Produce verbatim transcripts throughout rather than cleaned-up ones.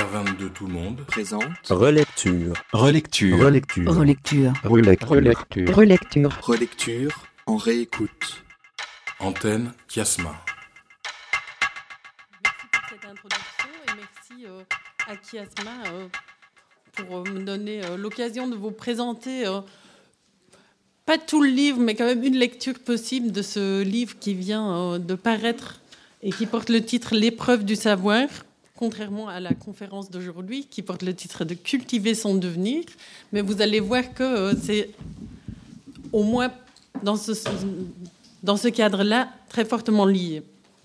R vingt-deux Tout le monde présente Relecture. Relecture. Relecture. Relecture. Relecture. Relecture. Relecture en réécoute. Antenne Kiasma. Merci pour cette introduction et merci euh, à Kiasma euh, pour euh, me donner euh, l'occasion de vous présenter, euh, pas tout le livre, mais quand même une lecture possible de ce livre qui vient euh, de paraître et qui porte le titre « L'épreuve du savoir », contrairement à la conférence d'aujourd'hui qui porte le titre de « Cultiver son devenir ». Mais vous allez voir que euh, c'est au moins dans ce, dans ce cadre-là très fortement lié.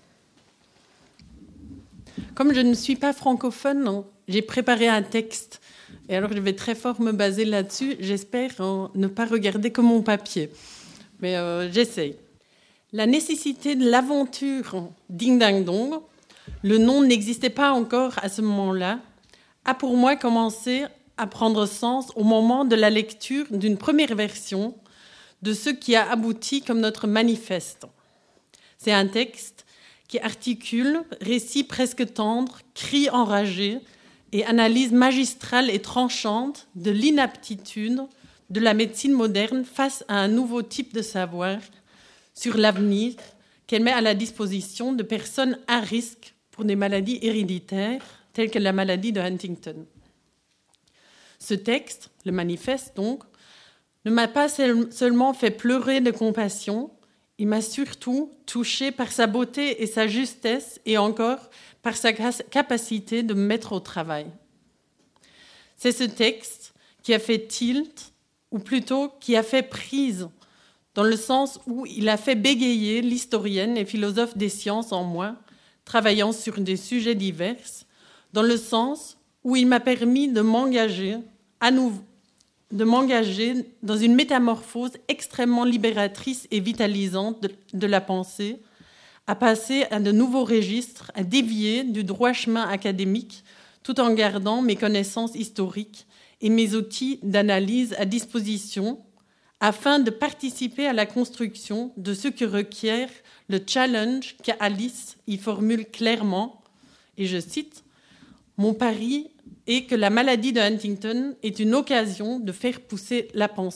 Comme je ne suis pas francophone, non, j'ai préparé un texte. Et alors, je vais très fort me baser là-dessus. J'espère euh, ne pas regarder que mon papier. Mais euh, j'essaye. La nécessité de l'aventure Ding Dang Dong, le nom n'existait pas encore à ce moment-là, a pour moi commencé à prendre sens au moment de la lecture d'une première version de ce qui a abouti comme notre manifeste. C'est un texte qui articule récits presque tendres, cris enragés et analyse magistrale et tranchante de l'inaptitude de la médecine moderne face à un nouveau type de savoir sur l'avenir qu'elle met à la disposition de personnes à risque pour des maladies héréditaires telles que la maladie de Huntington. Ce texte, le manifeste donc, ne m'a pas seulement fait pleurer de compassion, il m'a surtout touchée par sa beauté et sa justesse et encore par sa capacité de me mettre au travail. C'est ce texte qui a fait tilt, ou plutôt qui a fait prise, dans le sens où il a fait bégayer l'historienne et philosophe des sciences en moi, travaillant sur des sujets divers, dans le sens où il m'a permis de m'engager à nouveau, de m'engager dans une métamorphose extrêmement libératrice et vitalisante de, de la pensée, à passer à de nouveaux registres, à dévier du droit chemin académique, tout en gardant mes connaissances historiques et mes outils d'analyse à disposition, afin de participer à la construction de ce que requiert le challenge qu'Alice y formule clairement, et je cite, « Mon pari est que la maladie de Huntington est une occasion de faire pousser la pensée. »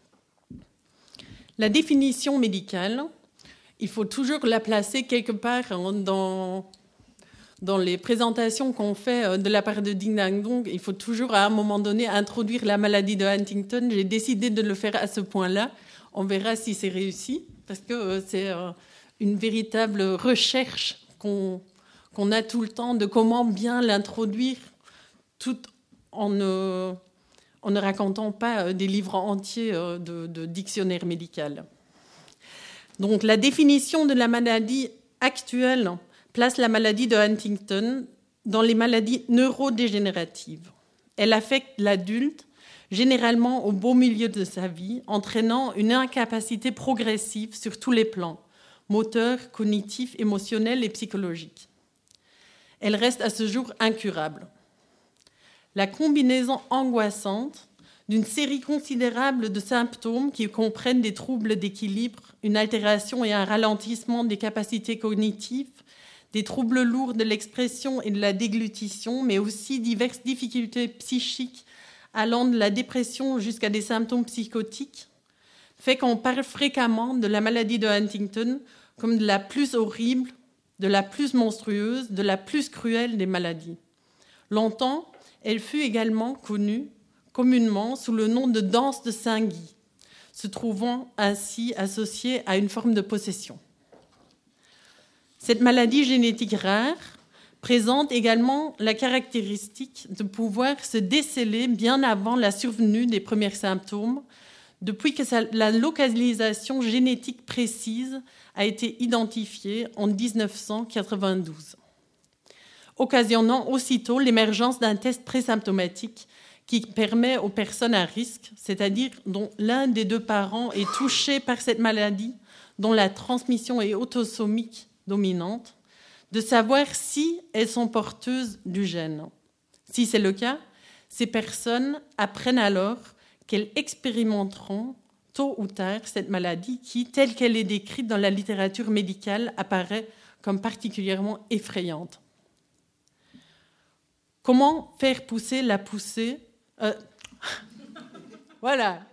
La définition médicale, il faut toujours la placer quelque part dans, dans les présentations qu'on fait de la part de Ding Dang Dong. Il faut toujours, à un moment donné, introduire la maladie de Huntington. J'ai décidé de le faire à ce point-là. On verra si c'est réussi, parce que c'est une véritable recherche qu'on, qu'on a tout le temps de comment bien l'introduire, tout en ne, en ne racontant pas des livres entiers de, de dictionnaire médical. Donc, la définition de la maladie actuelle place la maladie de Huntington dans les maladies neurodégénératives. Elle affecte l'adulte, généralement au beau milieu de sa vie, entraînant une incapacité progressive sur tous les plans, moteur, cognitif, émotionnel et psychologique. Elle reste à ce jour incurable. La combinaison angoissante d'une série considérable de symptômes qui comprennent des troubles d'équilibre, une altération et un ralentissement des capacités cognitives, des troubles lourds de l'expression et de la déglutition, mais aussi diverses difficultés psychiques allant de la dépression jusqu'à des symptômes psychotiques, fait qu'on parle fréquemment de la maladie de Huntington comme de la plus horrible, de la plus monstrueuse, de la plus cruelle des maladies. Longtemps, elle fut également connue communément sous le nom de danse de Saint-Guy, se trouvant ainsi associée à une forme de possession. Cette maladie génétique rare présente également la caractéristique de pouvoir se déceler bien avant la survenue des premiers symptômes, depuis que la localisation génétique précise a été identifiée en dix-neuf cent quatre-vingt-douze, occasionnant aussitôt l'émergence d'un test présymptomatique qui permet aux personnes à risque, c'est-à-dire dont l'un des deux parents est touché par cette maladie, dont la transmission est autosomique dominante, de savoir si elles sont porteuses du gène. Si c'est le cas, ces personnes apprennent alors qu'elles expérimenteront tôt ou tard cette maladie qui, telle qu'elle est décrite dans la littérature médicale, apparaît comme particulièrement effrayante. Comment faire pousser la poussée euh... Voilà.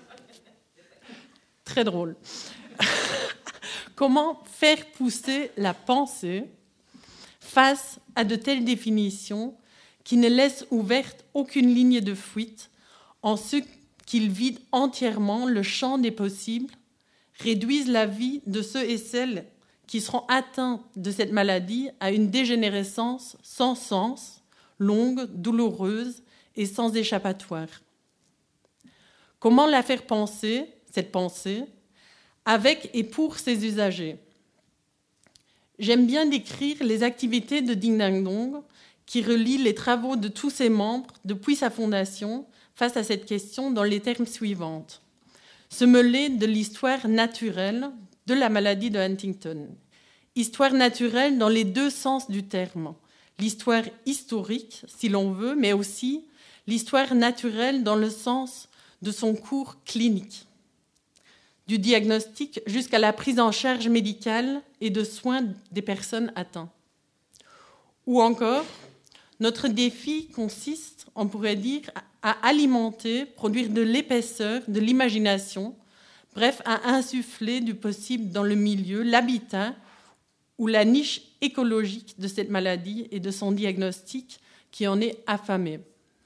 Très drôle. Comment faire pousser la pensée face à de telles définitions qui ne laissent ouverte aucune ligne de fuite en ce qu'ils vident entièrement le champ des possibles, réduisent la vie de ceux et celles qui seront atteints de cette maladie à une dégénérescence sans sens, longue, douloureuse et sans échappatoire. Comment la faire penser, cette pensée, avec et pour ses usagers? J'aime bien décrire les activités de Ding Dang Dong qui relient les travaux de tous ses membres depuis sa fondation face à cette question dans les termes suivants. Se mêler de l'histoire naturelle de la maladie de Huntington. Histoire naturelle dans les deux sens du terme. L'histoire historique, si l'on veut, mais aussi l'histoire naturelle dans le sens de son cours clinique, du diagnostic jusqu'à la prise en charge médicale et de soins des personnes atteintes. Ou encore, notre défi consiste, on pourrait dire, à alimenter, produire de l'épaisseur, de l'imagination, bref, à insuffler du possible dans le milieu, l'habitat ou la niche écologique de cette maladie et de son diagnostic qui en est affamé.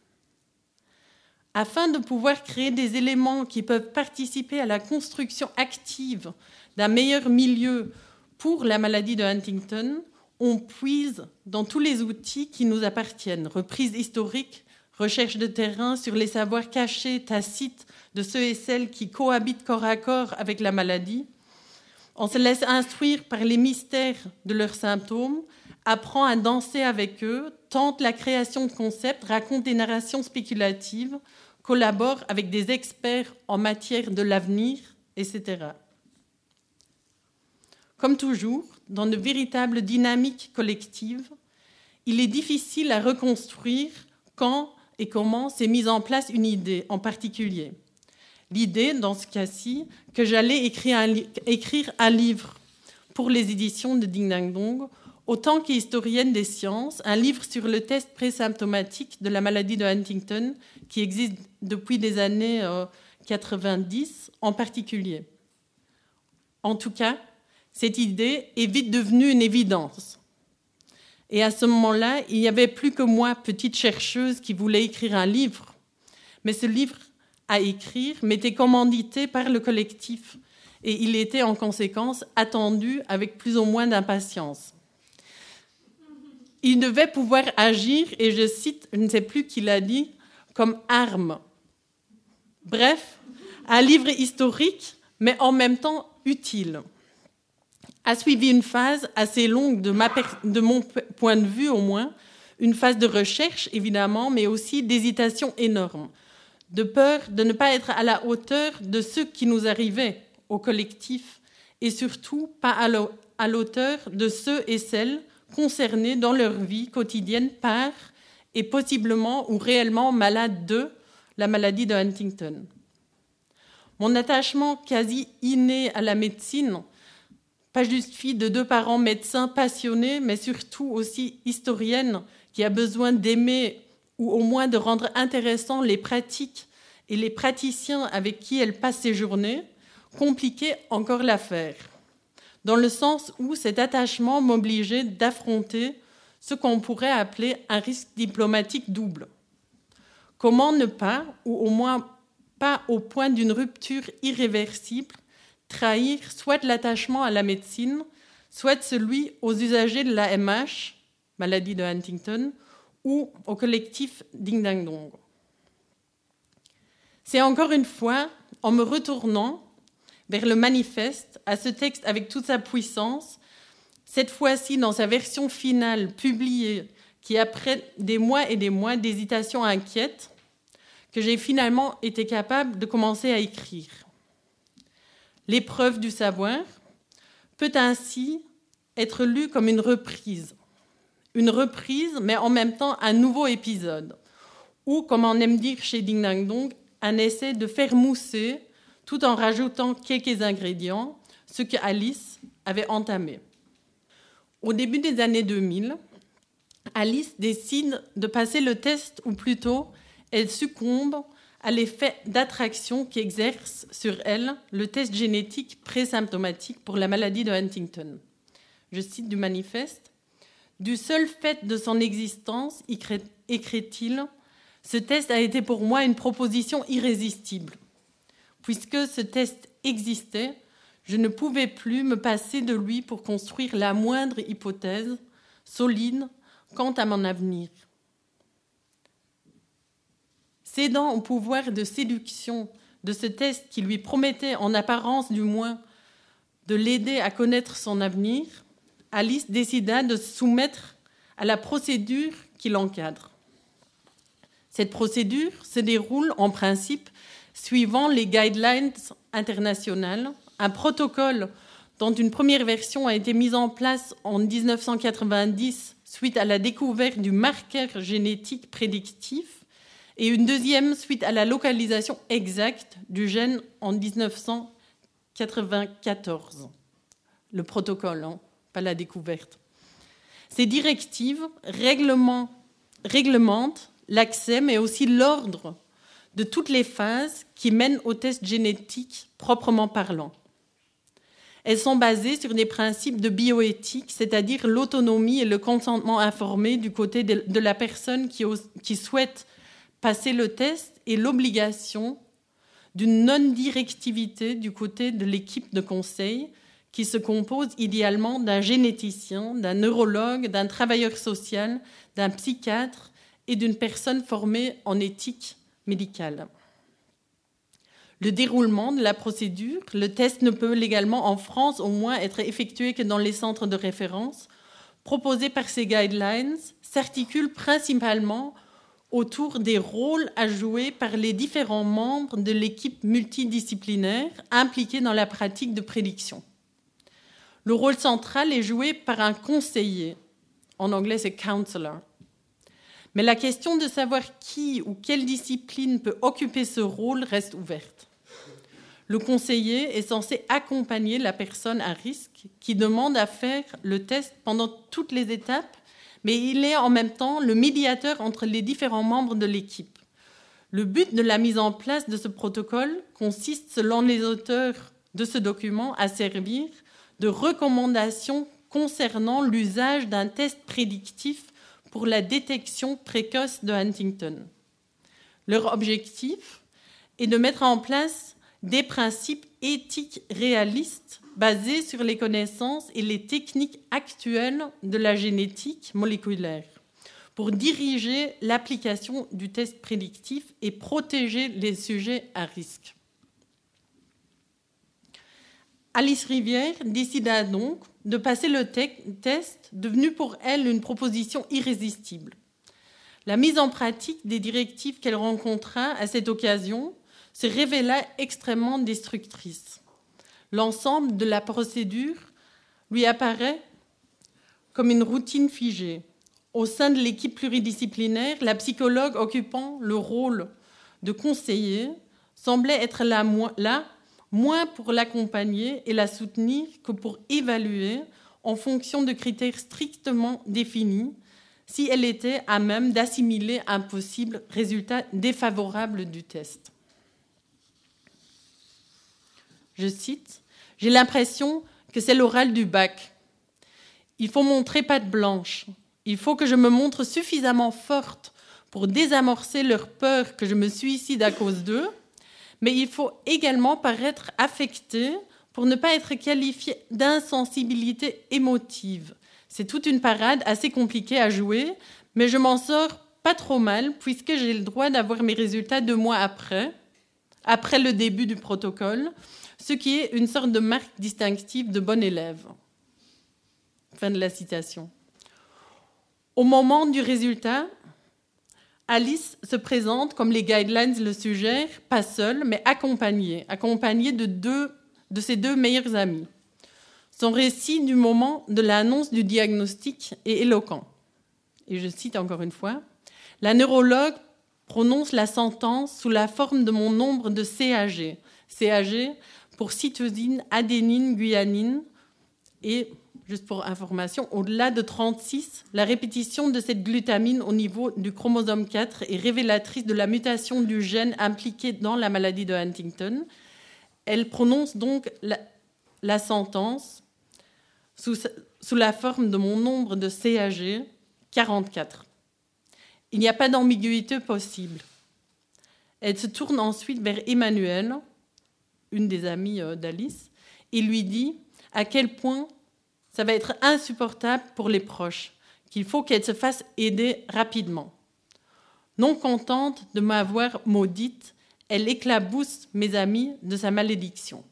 Afin de pouvoir créer des éléments qui peuvent participer à la construction active d'un meilleur milieu pour la maladie de Huntington, on puise dans tous les outils qui nous appartiennent. Reprise historique, recherche de terrain sur les savoirs cachés, tacites de ceux et celles qui cohabitent corps à corps avec la maladie. On se laisse instruire par les mystères de leurs symptômes, apprend à danser avec eux, tente la création de concepts, raconte des narrations spéculatives, collabore avec des experts en matière de l'avenir, et cetera. Comme toujours, dans de véritables dynamiques collectives, il est difficile à reconstruire quand et comment s'est mise en place une idée en particulier. L'idée, dans ce cas-ci, que j'allais écrire un, li- écrire un livre pour les éditions de Ding Dang Dong, autant qu'historienne des sciences, un livre sur le test présymptomatique de la maladie de Huntington, qui existe depuis des années euh, quatre-vingt-dix en particulier. En tout cas, cette idée est vite devenue une évidence. Et à ce moment-là, il n'y avait plus que moi, petite chercheuse, qui voulait écrire un livre. Mais ce livre à écrire m'était commandité par le collectif et il était en conséquence attendu avec plus ou moins d'impatience. Il devait pouvoir agir, et je cite, je ne sais plus qui l'a dit, comme arme. Bref, un livre historique, mais en même temps utile. A suivi une phase assez longue de, ma per- de mon p- point de vue au moins, une phase de recherche évidemment, mais aussi d'hésitation énorme, de peur de ne pas être à la hauteur de ce qui nous arrivait au collectif et surtout pas à, la- à l'auteur de ceux et celles concernés dans leur vie quotidienne par et possiblement ou réellement malades de la maladie de Huntington. Mon attachement quasi inné à la médecine, pas juste fille de deux parents médecins passionnés, mais surtout aussi historienne qui a besoin d'aimer ou au moins de rendre intéressants les pratiques et les praticiens avec qui elle passe ses journées, compliquait encore l'affaire, dans le sens où cet attachement m'obligeait d'affronter ce qu'on pourrait appeler un risque diplomatique double. Comment ne pas, ou au moins pas au point d'une rupture irréversible, trahir soit l'attachement à la médecine, soit celui aux usagers de la M H, maladie de Huntington, ou au collectif Ding Dang Dong. C'est encore une fois en me retournant vers le manifeste, à ce texte avec toute sa puissance, cette fois-ci dans sa version finale publiée, qui après des mois et des mois d'hésitation inquiète, que j'ai finalement été capable de commencer à écrire. L'épreuve du savoir peut ainsi être lue comme une reprise. Une reprise, mais en même temps un nouveau épisode, ou, comme on aime dire chez Ding Dang Dong, un essai de faire mousser, tout en rajoutant quelques ingrédients, ce que Alice avait entamé. Au début des années deux mille, Alice décide de passer le test, ou plutôt, elle succombe à l'effet d'attraction qu'exerce sur elle le test génétique présymptomatique pour la maladie de Huntington. Je cite du manifeste. « Du seul fait de son existence, écrit-il, ce test a été pour moi une proposition irrésistible. Puisque ce test existait, je ne pouvais plus me passer de lui pour construire la moindre hypothèse solide quant à mon avenir. Cédant au pouvoir de séduction de ce test qui lui promettait, en apparence du moins, de l'aider à connaître son avenir, Alice décida de se soumettre à la procédure qui l'encadre. Cette procédure se déroule en principe suivant les guidelines internationales, un protocole dont une première version a été mise en place en dix-neuf cent quatre-vingt-dix suite à la découverte du marqueur génétique prédictif et une deuxième suite à la localisation exacte du gène en dix-neuf cent quatre-vingt-quatorze. Le protocole, hein, pas la découverte. Ces directives règlement, réglementent l'accès, mais aussi l'ordre de toutes les phases qui mènent au test génétique proprement parlant. Elles sont basées sur des principes de bioéthique, c'est-à-dire l'autonomie et le consentement informé du côté de, de la personne qui, qui souhaite passer le test et l'obligation d'une non-directivité du côté de l'équipe de conseil qui se compose idéalement d'un généticien, d'un neurologue, d'un travailleur social, d'un psychiatre et d'une personne formée en éthique médicale. Le déroulement de la procédure, le test ne peut légalement en France au moins être effectué que dans les centres de référence, proposés par ces guidelines, s'articule principalement autour des rôles à jouer par les différents membres de l'équipe multidisciplinaire impliquée dans la pratique de prédiction. Le rôle central est joué par un conseiller, en anglais c'est counselor. Mais la question de savoir qui ou quelle discipline peut occuper ce rôle reste ouverte. Le conseiller est censé accompagner la personne à risque qui demande à faire le test pendant toutes les étapes, mais il est en même temps le médiateur entre les différents membres de l'équipe. Le but de la mise en place de ce protocole consiste, selon les auteurs de ce document, à servir de recommandation concernant l'usage d'un test prédictif pour la détection précoce de Huntington. Leur objectif est de mettre en place des principes éthiques réalistes basés sur les connaissances et les techniques actuelles de la génétique moléculaire pour diriger l'application du test prédictif et protéger les sujets à risque. Alice Rivière décida donc de passer le te- test, devenu pour elle une proposition irrésistible. La mise en pratique des directives qu'elle rencontra à cette occasion se révéla extrêmement destructrice. L'ensemble de la procédure lui apparaît comme une routine figée. Au sein de l'équipe pluridisciplinaire, la psychologue occupant le rôle de conseiller semblait être là, là moins pour l'accompagner et la soutenir que pour évaluer, en fonction de critères strictement définis, si elle était à même d'assimiler un possible résultat défavorable du test. Je cite, « J'ai l'impression que c'est l'oral du bac. Il faut montrer patte blanche. Il faut que je me montre suffisamment forte pour désamorcer leur peur que je me suicide à cause d'eux, mais il faut également paraître affectée pour ne pas être qualifiée d'insensibilité émotive. C'est toute une parade assez compliquée à jouer, mais je m'en sors pas trop mal puisque j'ai le droit d'avoir mes résultats deux mois après, après le début du protocole, ce qui est une sorte de marque distinctive de bon élève. » Fin de la citation. Au moment du résultat, Alice se présente, comme les guidelines le suggèrent, pas seule, mais accompagnée, accompagnée de, deux, de ses deux meilleurs amis. Son récit du moment de l'annonce du diagnostic est éloquent. Et je cite encore une fois, « La neurologue prononce la sentence sous la forme de mon nombre de C A G. C A G pour cytosine, adénine, guanine et juste pour information, au-delà de trente-six, la répétition de cette glutamine au niveau du chromosome quatre est révélatrice de la mutation du gène impliqué dans la maladie de Huntington. Elle prononce donc la, la sentence sous, sous la forme de mon nombre de C A G, quarante-quatre. Il n'y a pas d'ambiguïté possible. Elle se tourne ensuite vers Emmanuelle, une des amies d'Alice, et lui dit à quel point ça va être insupportable pour les proches, qu'il faut qu'elle se fasse aider rapidement. Non contente de m'avoir maudite, elle éclabousse mes amis de sa malédiction.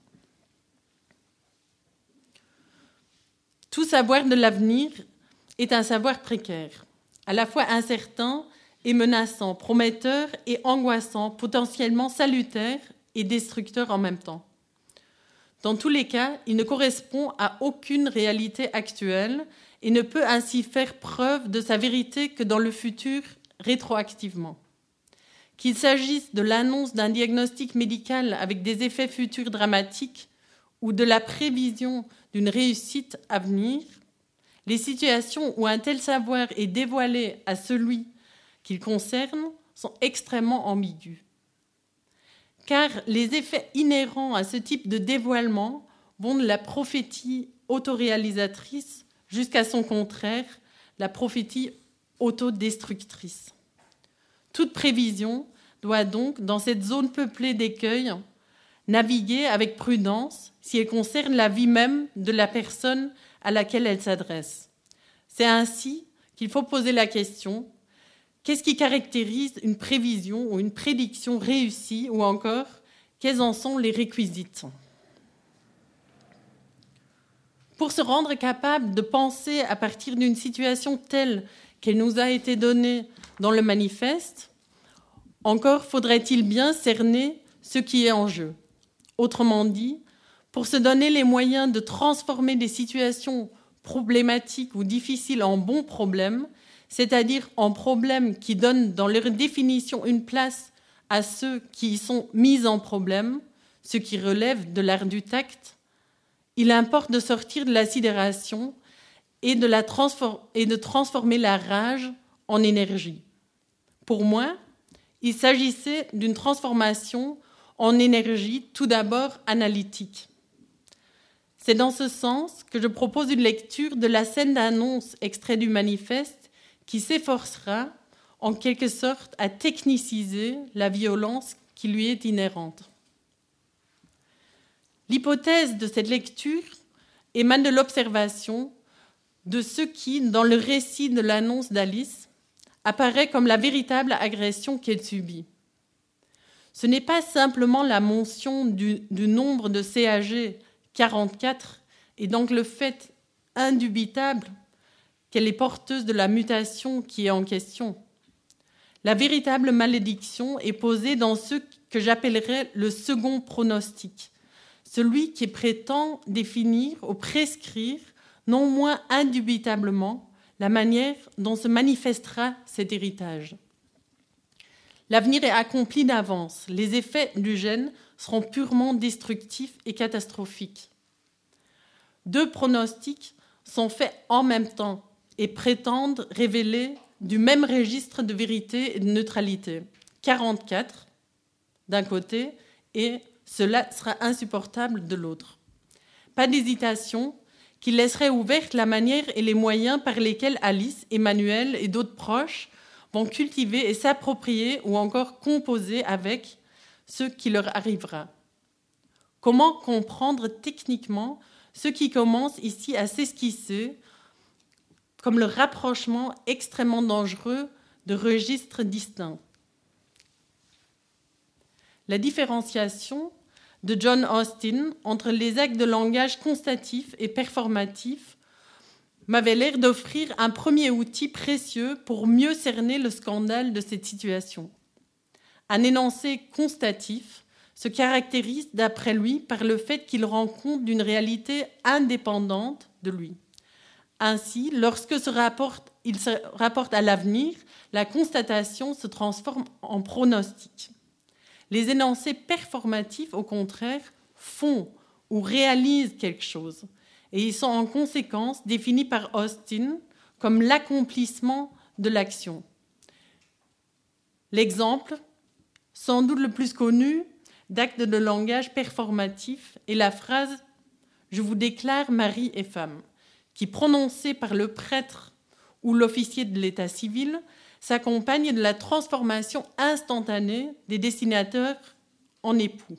Tout savoir de l'avenir est un savoir précaire, à la fois incertain et menaçant, prometteur et angoissant, potentiellement salutaire et destructeur en même temps. Dans tous les cas, il ne correspond à aucune réalité actuelle et ne peut ainsi faire preuve de sa vérité que dans le futur rétroactivement. Qu'il s'agisse de l'annonce d'un diagnostic médical avec des effets futurs dramatiques ou de la prévision d'une réussite à venir, les situations où un tel savoir est dévoilé à celui qu'il concerne sont extrêmement ambiguës. Car les effets inhérents à ce type de dévoilement vont de la prophétie autoréalisatrice jusqu'à son contraire, la prophétie autodestructrice. Toute prévision doit donc, dans cette zone peuplée d'écueils, naviguer avec prudence si elle concerne la vie même de la personne à laquelle elle s'adresse. C'est ainsi qu'il faut poser la question: qu'est-ce qui caractérise une prévision ou une prédiction réussie, ou encore, quels en sont les réquisites? Pour se rendre capable de penser à partir d'une situation telle qu'elle nous a été donnée dans le manifeste, encore faudrait-il bien cerner ce qui est en jeu. Autrement dit, pour se donner les moyens de transformer des situations problématiques ou difficiles en bons problèmes, c'est-à-dire en problèmes qui donnent dans leur définition une place à ceux qui y sont mis en problème, ce qui relève de l'art du tact, il importe de sortir de la sidération et de, la transfor- et de transformer la rage en énergie. Pour moi, il s'agissait d'une transformation en énergie tout d'abord analytique. C'est dans ce sens que je propose une lecture de la scène d'annonce extrait du manifeste qui s'efforcera, en quelque sorte, à techniciser la violence qui lui est inhérente. L'hypothèse de cette lecture émane de l'observation de ce qui, dans le récit de l'annonce d'Alice, apparaît comme la véritable agression qu'elle subit. Ce n'est pas simplement la mention du, du nombre de C A G, quarante-quatre, et donc le fait indubitable qu'elle est porteuse de la mutation qui est en question. La véritable malédiction est posée dans ce que j'appellerais le second pronostic, celui qui prétend définir ou prescrire, non moins indubitablement, la manière dont se manifestera cet héritage. L'avenir est accompli d'avance. Les effets du gène seront purement destructifs et catastrophiques. Deux pronostics sont faits en même temps et prétendent révéler du même registre de vérité et de neutralité. quarante-quatre d'un côté et cela sera insupportable de l'autre. Pas d'hésitation qui laisserait ouverte la manière et les moyens par lesquels Alice, Emmanuel et d'autres proches vont cultiver et s'approprier ou encore composer avec ce qui leur arrivera. Comment comprendre techniquement ce qui commence ici à s'esquisser comme le rapprochement extrêmement dangereux de registres distincts? La différenciation de John Austin entre les actes de langage constatif et performatif m'avait l'air d'offrir un premier outil précieux pour mieux cerner le scandale de cette situation. Un énoncé constatif se caractérise, d'après lui, par le fait qu'il rend compte d'une réalité indépendante de lui. Ainsi, lorsque se rapporte, il se rapporte à l'avenir, la constatation se transforme en pronostic. Les énoncés performatifs, au contraire, font ou réalisent quelque chose. et ils sont en conséquence définis par Austin comme l'accomplissement de l'action. L'exemple, sans doute le plus connu, d'acte de langage performatif est la phrase « Je vous déclare mari et femme », qui, prononcée par le prêtre ou l'officier de l'état civil, s'accompagne de la transformation instantanée des destinataires en époux.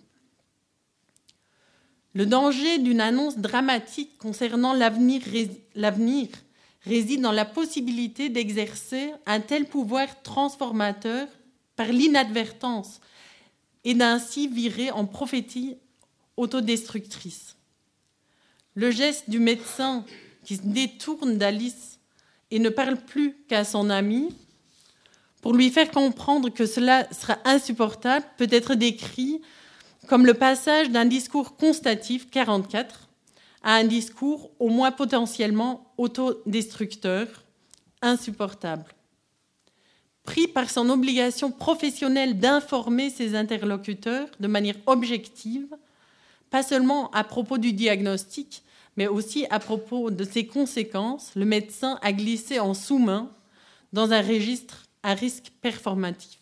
Le danger d'une annonce dramatique concernant l'avenir, l'avenir réside dans la possibilité d'exercer un tel pouvoir transformateur par l'inadvertance et d'ainsi virer en prophétie autodestructrice. Le geste du médecin qui se détourne d'Alice et ne parle plus qu'à son ami, pour lui faire comprendre que cela sera insupportable, peut être décrit comme le passage d'un discours constatif, quarante-quatre, à un discours au moins potentiellement autodestructeur, insupportable. Pris par son obligation professionnelle d'informer ses interlocuteurs de manière objective, pas seulement à propos du diagnostic, mais aussi à propos de ses conséquences, le médecin a glissé en sous-main dans un registre à risque performatif.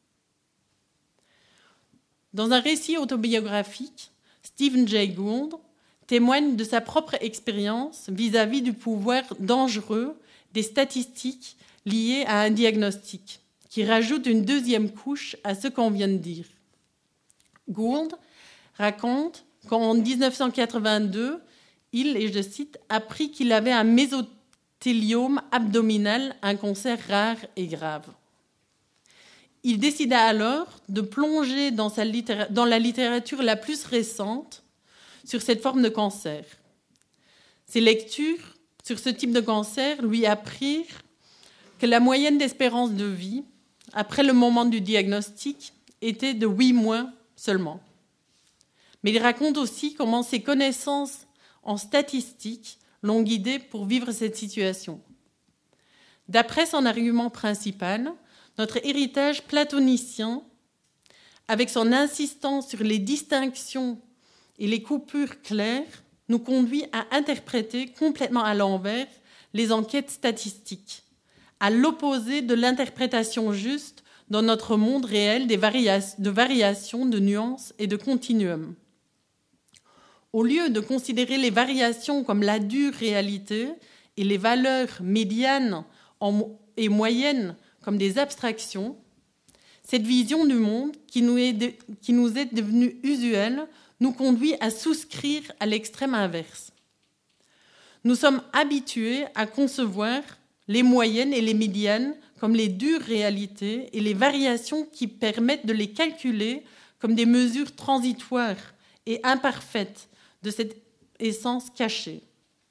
Dans un récit autobiographique, Stephen Jay Gould témoigne de sa propre expérience vis-à-vis du pouvoir dangereux des statistiques liées à un diagnostic, qui rajoute une deuxième couche à ce qu'on vient de dire. Gould raconte qu'en dix-neuf cent quatre-vingt-deux, il, et je cite, apprit qu'il avait un mésothéliome abdominal, un cancer rare et grave. Il décida alors de plonger dans, sa littéra- dans la littérature la plus récente sur cette forme de cancer. Ses lectures sur ce type de cancer lui apprirent que la moyenne d'espérance de vie, après le moment du diagnostic, était de huit mois seulement. Mais il raconte aussi comment ses connaissances en statistiques l'ont guidé pour vivre cette situation. D'après son argument principal, notre héritage platonicien, avec son insistance sur les distinctions et les coupures claires, nous conduit à interpréter complètement à l'envers les enquêtes statistiques, à l'opposé de l'interprétation juste dans notre monde réel des varia- de variations, de nuances et de continuums. Au lieu de considérer les variations comme la dure réalité et les valeurs médianes et moyennes comme des abstractions, cette vision du monde qui nous est, de, qui nous est devenue usuelle nous conduit à souscrire à l'extrême inverse. Nous sommes habitués à concevoir les moyennes et les médianes comme les dures réalités et les variations qui permettent de les calculer comme des mesures transitoires et imparfaites de cette essence cachée.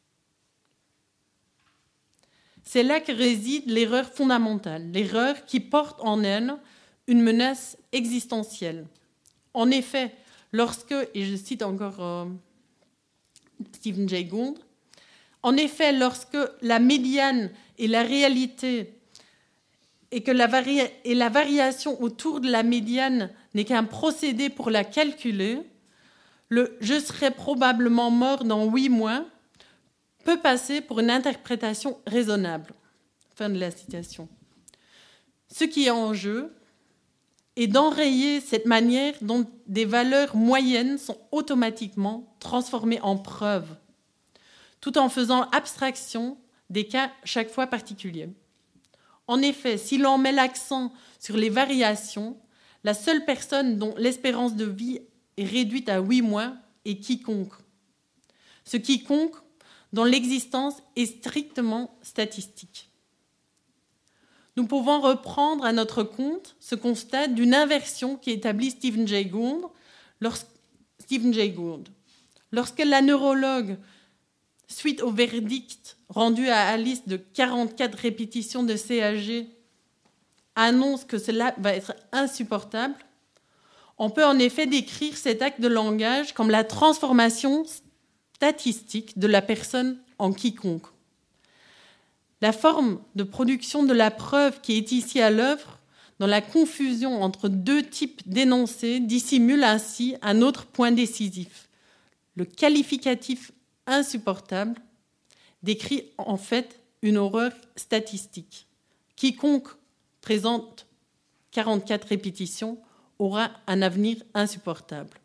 C'est là que réside l'erreur fondamentale, l'erreur qui porte en elle une menace existentielle. En effet, lorsque, et je cite encore euh, Stephen Jay Gould, en effet, lorsque la médiane est la réalité et que la, vari- et la variation autour de la médiane n'est qu'un procédé pour la calculer, le « je serai probablement mort dans huit mois » peut passer pour une interprétation raisonnable. Fin de la citation. Ce qui est en jeu est d'enrayer cette manière dont des valeurs moyennes sont automatiquement transformées en preuves, tout en faisant abstraction des cas chaque fois particuliers. En effet, si l'on met l'accent sur les variations, la seule personne dont l'espérance de vie est réduite à huit mois est quiconque. Ce quiconque dont l'existence est strictement statistique. Nous pouvons reprendre à notre compte ce constat d'une inversion qui établit Stephen Jay Gould, lorsque, Stephen Jay Gould. Lorsque la neurologue, suite au verdict rendu à Alice de quarante-quatre répétitions de C A G, annonce que cela va être insupportable, on peut en effet décrire cet acte de langage comme la transformation statistique de la personne en quiconque. La forme de production de la preuve qui est ici à l'œuvre, dans la confusion entre deux types d'énoncés, dissimule ainsi un autre point décisif. Le qualificatif insupportable décrit en fait une horreur statistique. Quiconque présente quarante-quatre répétitions aura un avenir insupportable.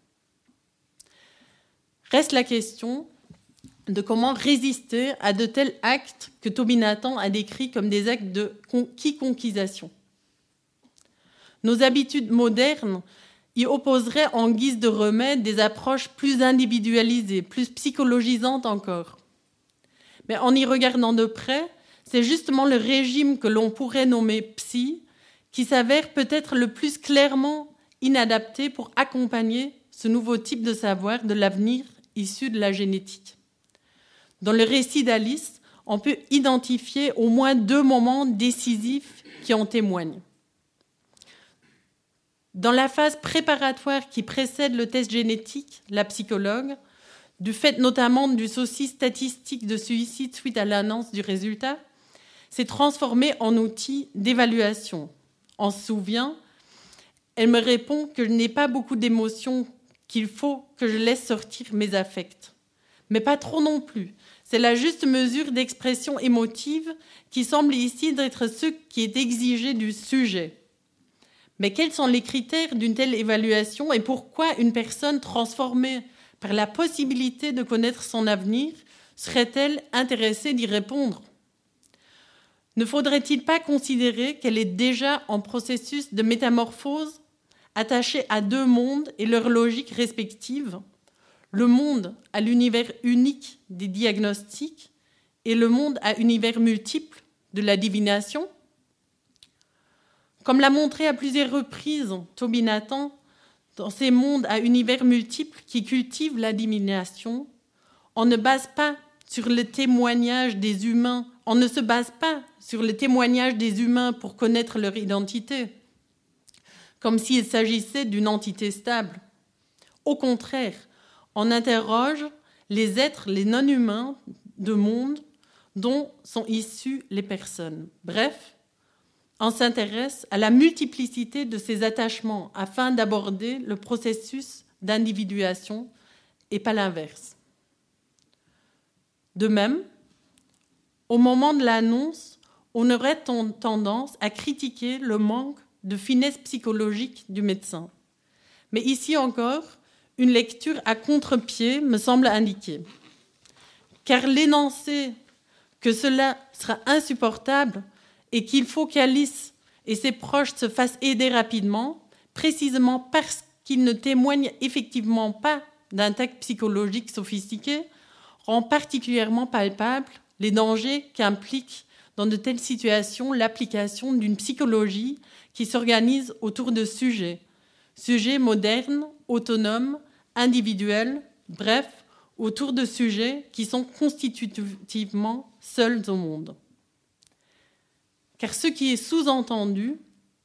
Reste la question de comment résister à de tels actes que Toby Nathan a décrits comme des actes de quiconquisation. Nos habitudes modernes y opposeraient en guise de remède des approches plus individualisées, plus psychologisantes encore. Mais en y regardant de près, c'est justement le régime que l'on pourrait nommer psy qui s'avère peut-être le plus clairement inadapté pour accompagner ce nouveau type de savoir de l'avenir issu de la génétique. Dans le récit d'Alice, on peut identifier au moins deux moments décisifs qui en témoignent. Dans la phase préparatoire qui précède le test génétique, la psychologue, du fait notamment du souci statistique de suicide suite à l'annonce du résultat, s'est transformée en outil d'évaluation. On se souvient, elle me répond que je n'ai pas beaucoup d'émotions, qu'il faut que je laisse sortir mes affects. Mais pas trop non plus. C'est la juste mesure d'expression émotive qui semble ici d'être ce qui est exigé du sujet. Mais quels sont les critères d'une telle évaluation et pourquoi une personne transformée par la possibilité de connaître son avenir serait-elle intéressée d'y répondre ? Ne faudrait-il pas considérer qu'elle est déjà en processus de métamorphose, attachée à deux mondes et leurs logiques respectives, le monde à l'univers unique des diagnostics et le monde à univers multiple de la divination ? Comme l'a montré à plusieurs reprises Toby Nathan, dans ces mondes à univers multiples qui cultivent la divination, on ne base pas sur le témoignage des humains, on ne se base pas sur le témoignage des humains pour connaître leur identité, comme s'il s'agissait d'une entité stable. Au contraire, on interroge les êtres, les non-humains de monde dont sont issues les personnes. Bref, on s'intéresse à la multiplicité de ces attachements afin d'aborder le processus d'individuation et pas l'inverse. De même, au moment de l'annonce, on aurait tendance à critiquer le manque de finesse psychologique du médecin. Mais ici encore, une lecture à contre-pied me semble indiquer. Car l'énoncé que cela sera insupportable et qu'il faut qu'Alice et ses proches se fassent aider rapidement, précisément parce qu'ils ne témoignent effectivement pas d'un tact psychologique sophistiqué, rend particulièrement palpable les dangers qu'implique dans de telles situations l'application d'une psychologie qui s'organise autour de sujets, sujets modernes, autonomes, individuels, bref, autour de sujets qui sont constitutivement seuls au monde. Car ce qui est sous-entendu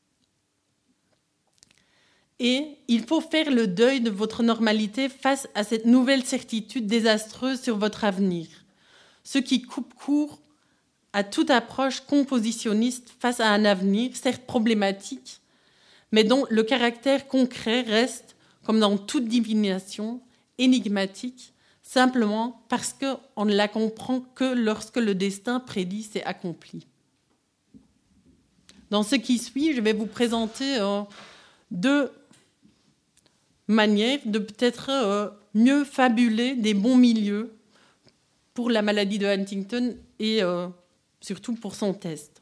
est « il faut faire le deuil de votre normalité face à cette nouvelle certitude désastreuse sur votre avenir », ce qui coupe court à toute approche compositionniste face à un avenir, certes problématique, mais dont le caractère concret reste, comme dans toute divination, énigmatique, simplement parce qu'on ne la comprend que lorsque le destin prédit s'est accompli. Dans ce qui suit, je vais vous présenter euh, deux manières de peut-être euh, mieux fabuler des bons milieux pour la maladie de Huntington et euh, surtout pour son test.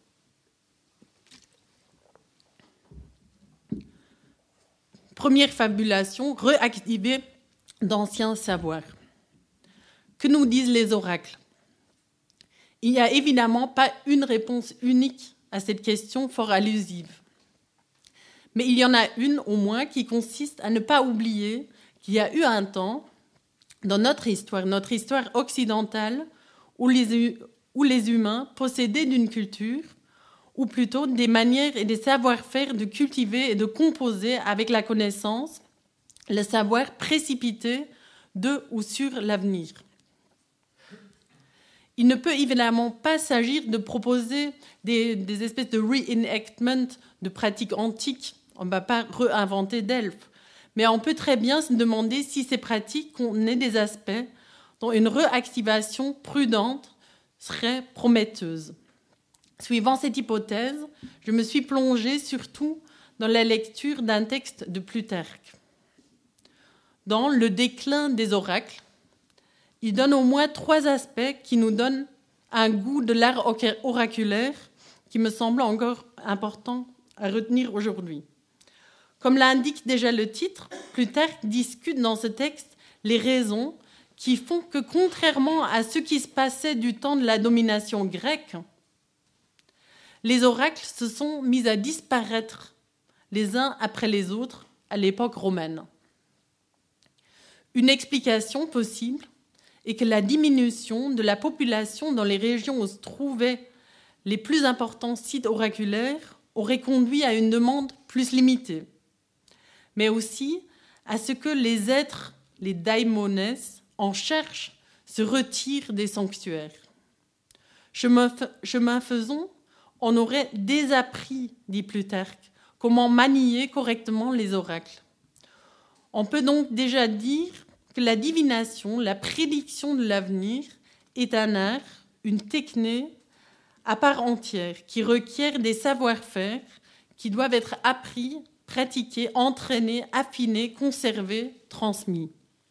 Première fabulation, réactiver d'anciens savoirs. Que nous disent les oracles ? Il n'y a évidemment pas une réponse unique à cette question fort allusive. Mais il y en a une au moins qui consiste à ne pas oublier qu'il y a eu un temps dans notre histoire, notre histoire occidentale, où les, où les humains possédaient d'une culture, ou plutôt des manières et des savoir-faire de cultiver et de composer avec la connaissance, le savoir précipité de ou sur l'avenir. Il ne peut évidemment pas s'agir de proposer des, des espèces de reenactment de pratiques antiques. On ne va pas réinventer Delphes. Mais on peut très bien se demander si ces pratiques contenaient des aspects dont une réactivation prudente serait prometteuse. Suivant cette hypothèse, je me suis plongée surtout dans la lecture d'un texte de Plutarque. Dans Le déclin des oracles, il donne au moins trois aspects qui nous donnent un goût de l'art oraculaire qui me semble encore important à retenir aujourd'hui. Comme l'indique déjà le titre, Plutarque discute dans ce texte les raisons qui font que, contrairement à ce qui se passait du temps de la domination grecque, les oracles se sont mis à disparaître les uns après les autres à l'époque romaine. Une explication possible est que la diminution de la population dans les régions où se trouvaient les plus importants sites oraculaires aurait conduit à une demande plus limitée, mais aussi à ce que les êtres, les daimones, en cherche, se retirent des sanctuaires. Chemin, chemin faisant, on aurait désappris, dit Plutarque, comment manier correctement les oracles. On peut donc déjà dire que la divination, la prédiction de l'avenir, est un art, une technique à part entière, qui requiert des savoir-faire qui doivent être appris, pratiqués, entraînés, affinés, conservés, transmis.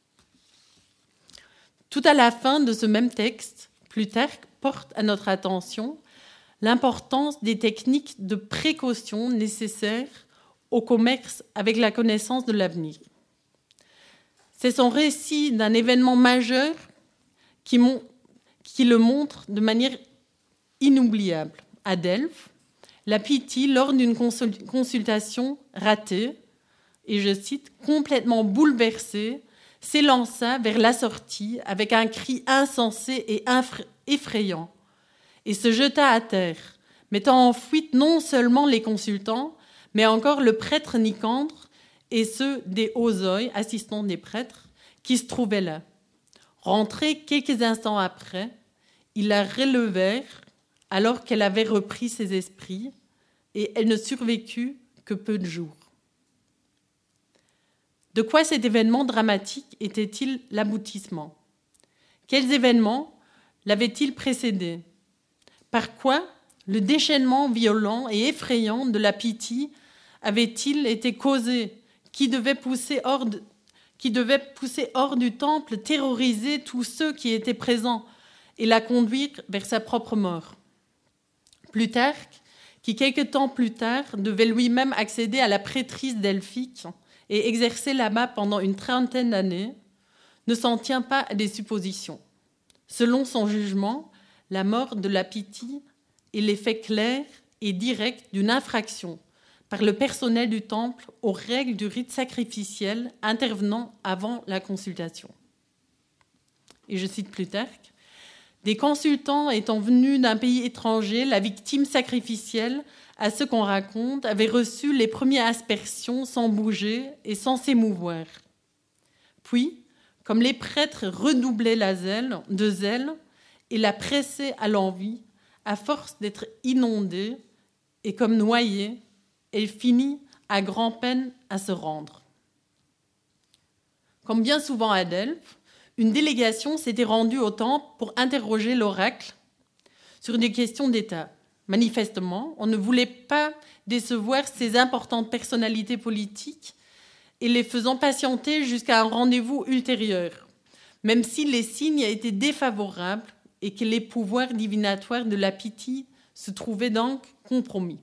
Tout à la fin de ce même texte, Plutarque porte à notre attention l'importance des techniques de précaution nécessaires au commerce avec la connaissance de l'avenir. C'est son récit d'un événement majeur qui, mon, qui le montre de manière inoubliable. À Delphes, la Pythie, lors d'une consultation ratée, et je cite, complètement bouleversée, s'élança vers la sortie avec un cri insensé et effrayant, et se jeta à terre, mettant en fuite non seulement les consultants, mais encore le prêtre Nicandre et ceux des Ozoi, assistants des prêtres, qui se trouvaient là. Rentrés quelques instants après, ils la relevèrent alors qu'elle avait repris ses esprits, et elle ne survécut que peu de jours. De quoi cet événement dramatique était-il l'aboutissement ? Quels événements l'avaient-ils précédé ? Par quoi le déchaînement violent et effrayant de la Pythie avait-il été causé ? Qui devait pousser hors de, qui devait pousser hors du temple, terroriser tous ceux qui étaient présents et la conduire vers sa propre mort ? Plutarque, qui quelque temps plus tard devait lui-même accéder à la prêtrise delphique et exercer là-bas pendant une trentaine d'années, ne s'en tient pas à des suppositions. Selon son jugement, la mort de la Pythie est l'effet clair et direct d'une infraction par le personnel du temple aux règles du rite sacrificiel intervenant avant la consultation. Et je cite Plutarque, « Des consultants étant venus d'un pays étranger, la victime sacrificielle, à ce qu'on raconte, avait reçu les premières aspersions sans bouger et sans s'émouvoir. Puis, comme les prêtres redoublaient la zèle, de zèle et la pressaient à l'envi, à force d'être inondée et comme noyée, elle finit à grand-peine à se rendre. » Comme bien souvent à Delphes, une délégation s'était rendue au temple pour interroger l'oracle sur des questions d'État. Manifestement, on ne voulait pas décevoir ces importantes personnalités politiques et les faisant patienter jusqu'à un rendez-vous ultérieur, même si les signes étaient défavorables et que les pouvoirs divinatoires de la Pythie se trouvaient donc compromis.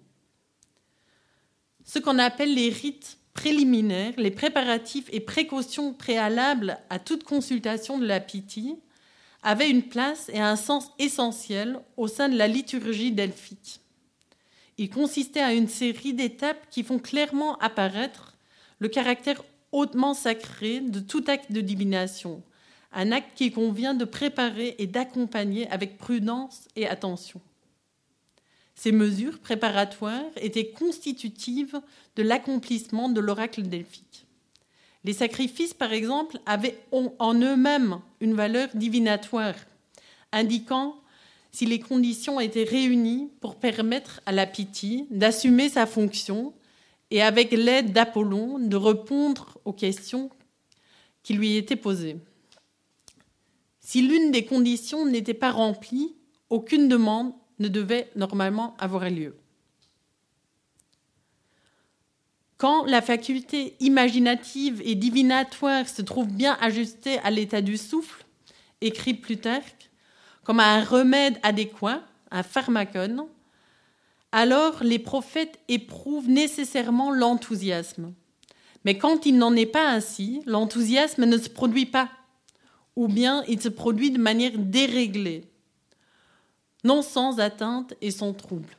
Ce qu'on appelle les rites préliminaires, les préparatifs et précautions préalables à toute consultation de la Pythie, avaient une place et un sens essentiel au sein de la liturgie delphique. Il consistait à une série d'étapes qui font clairement apparaître le caractère hautement sacré de tout acte de divination, un acte qu'il convient de préparer et d'accompagner avec prudence et attention. Ces mesures préparatoires étaient constitutives de l'accomplissement de l'oracle delphique. Les sacrifices, par exemple, avaient en eux-mêmes une valeur divinatoire, indiquant si les conditions étaient réunies pour permettre à la Pythie d'assumer sa fonction et, avec l'aide d'Apollon, de répondre aux questions qui lui étaient posées. Si l'une des conditions n'était pas remplie, aucune demande ne devait normalement avoir lieu. Quand la faculté imaginative et divinatoire se trouve bien ajustée à l'état du souffle, écrit Plutarque, comme à un remède adéquat, un pharmacone, alors les prophètes éprouvent nécessairement l'enthousiasme. Mais quand il n'en est pas ainsi, l'enthousiasme ne se produit pas, ou bien il se produit de manière déréglée, non sans atteinte et sans trouble.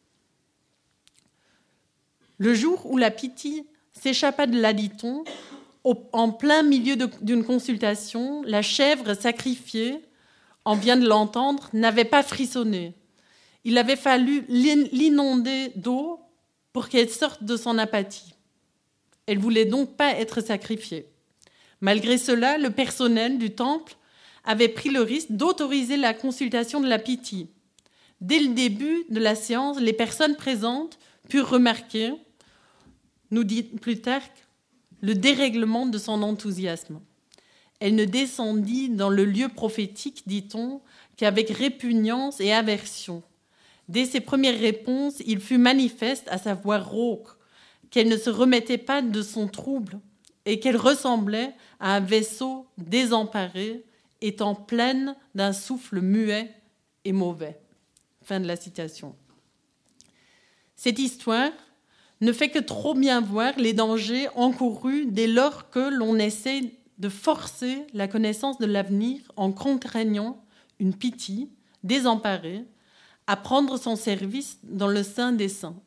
Le jour où la Pythie s'échappa de l'Aditon, en plein milieu de, d'une consultation, la chèvre sacrifiée, on vient de l'entendre, n'avait pas frissonné. Il avait fallu l'inonder d'eau pour qu'elle sorte de son apathie. Elle ne voulait donc pas être sacrifiée. Malgré cela, le personnel du temple avait pris le risque d'autoriser la consultation de la Pythie. Dès le début de la séance, les personnes présentes purent remarquer, nous dit Plutarque, le dérèglement de son enthousiasme. Elle ne descendit dans le lieu prophétique, dit-on, qu'avec répugnance et aversion. Dès ses premières réponses, il fut manifeste à sa voix rauque qu'elle ne se remettait pas de son trouble et qu'elle ressemblait à un vaisseau désemparé, étant pleine d'un souffle muet et mauvais. Fin de la citation. Cette histoire ne fait que trop bien voir les dangers encourus dès lors que l'on essaie de forcer la connaissance de l'avenir en contraignant une Pythie désemparée à prendre son service dans le sein des saints.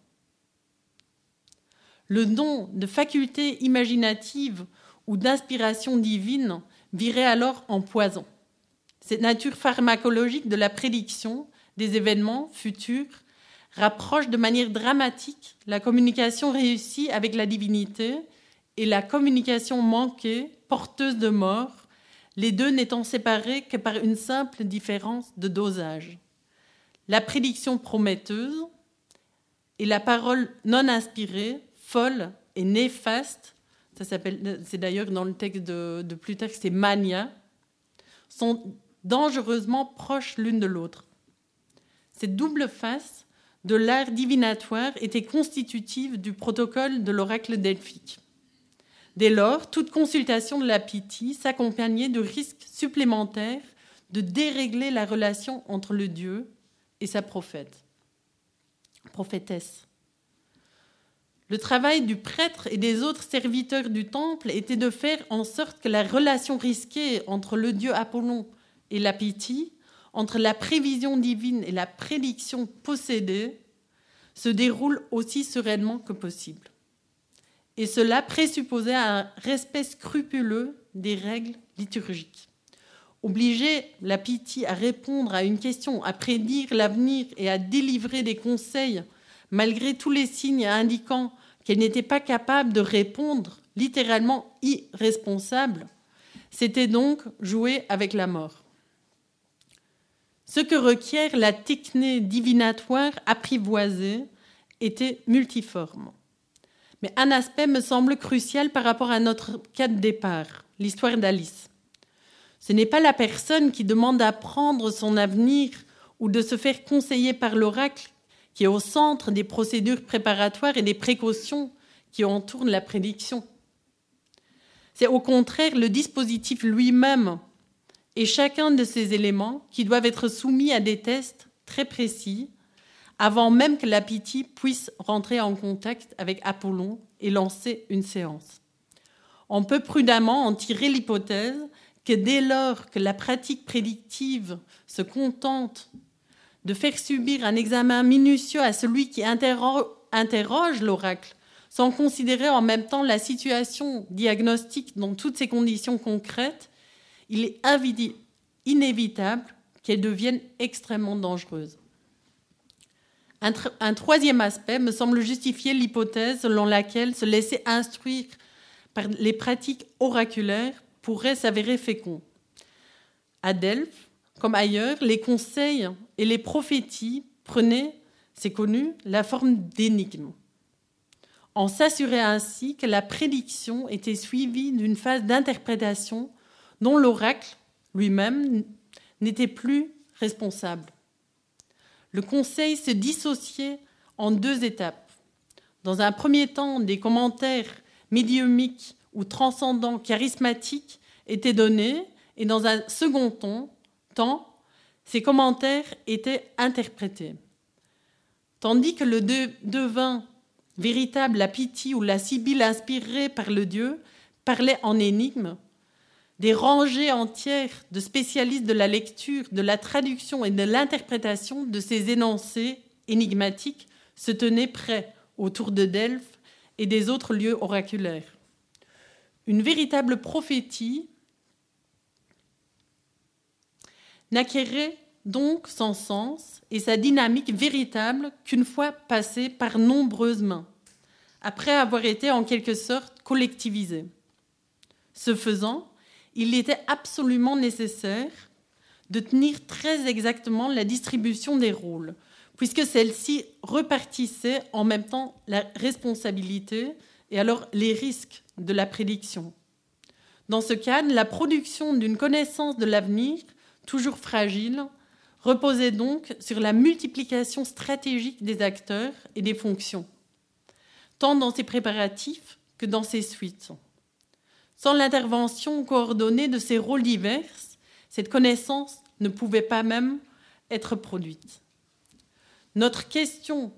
Le don de facultés imaginatives ou d'inspiration divine virait alors en poison. Cette nature pharmacologique de la prédiction des événements futurs rapproche de manière dramatique la communication réussie avec la divinité et la communication manquée, porteuse de mort, les deux n'étant séparés que par une simple différence de dosage. La prédiction prometteuse et la parole non inspirée, folle et néfaste, ça s'appelle, c'est d'ailleurs dans le texte de, de Plutarque, c'est mania, sont dangereusement proches l'une de l'autre. Cette double face de l'art divinatoire était constitutive du protocole de l'oracle delphique. Dès lors, toute consultation de la Pythie s'accompagnait de risques supplémentaires de dérégler la relation entre le Dieu et sa prophète, prophétesse. Le travail du prêtre et des autres serviteurs du temple était de faire en sorte que la relation risquée entre le dieu Apollon et la Pythie, entre la prévision divine et la prédiction possédée, se déroule aussi sereinement que possible. Et cela présupposait un respect scrupuleux des règles liturgiques. Obliger la Pythie à répondre à une question, à prédire l'avenir et à délivrer des conseils, malgré tous les signes indiquant qu'elle n'était pas capable de répondre, littéralement irresponsable, c'était donc jouer avec la mort. Ce que requiert la techné divinatoire apprivoisée était multiforme. Mais un aspect me semble crucial par rapport à notre cas de départ, l'histoire d'Alice. Ce n'est pas la personne qui demande d'apprendre son avenir ou de se faire conseiller par l'oracle qui est au centre des procédures préparatoires et des précautions qui entourent la prédiction. C'est au contraire le dispositif lui-même et chacun de ces éléments qui doivent être soumis à des tests très précis avant même que la Pythie puisse rentrer en contact avec Apollon et lancer une séance. On peut prudemment en tirer l'hypothèse que dès lors que la pratique prédictive se contente de faire subir un examen minutieux à celui qui interro- interroge l'oracle, sans considérer en même temps la situation diagnostique dans toutes ses conditions concrètes, il est invidi- inévitable qu'elle devienne extrêmement dangereuse. Un, tr- un troisième aspect me semble justifier l'hypothèse selon laquelle se laisser instruire par les pratiques oraculaires pourrait s'avérer fécond. À Delphes, comme ailleurs, les conseils et les prophéties prenaient, c'est connu, la forme d'énigmes. On s'assurait ainsi que la prédiction était suivie d'une phase d'interprétation dont l'oracle lui-même n'était plus responsable. Le Conseil se dissociait en deux étapes. Dans un premier temps, des commentaires médiumiques ou transcendants charismatiques étaient donnés, et dans un second temps, temps ces commentaires étaient interprétés. Tandis que le de- devin véritable, la Pythie ou la Sibylle inspirée par le dieu, parlait en énigmes, des rangées entières de spécialistes de la lecture, de la traduction et de l'interprétation de ces énoncés énigmatiques se tenaient prêts autour de Delphes et des autres lieux oraculaires. Une véritable prophétie n'acquérait donc son sens et sa dynamique véritable qu'une fois passée par nombreuses mains, après avoir été en quelque sorte collectivisée. Ce faisant, il était absolument nécessaire de tenir très exactement la distribution des rôles, puisque celle-ci repartissait en même temps la responsabilité et alors les risques de la prédiction. Dans ce cadre, la production d'une connaissance de l'avenir, toujours fragile, reposait donc sur la multiplication stratégique des acteurs et des fonctions, tant dans ses préparatifs que dans ses suites. Sans l'intervention coordonnée de ces rôles divers, cette connaissance ne pouvait pas même être produite. Notre question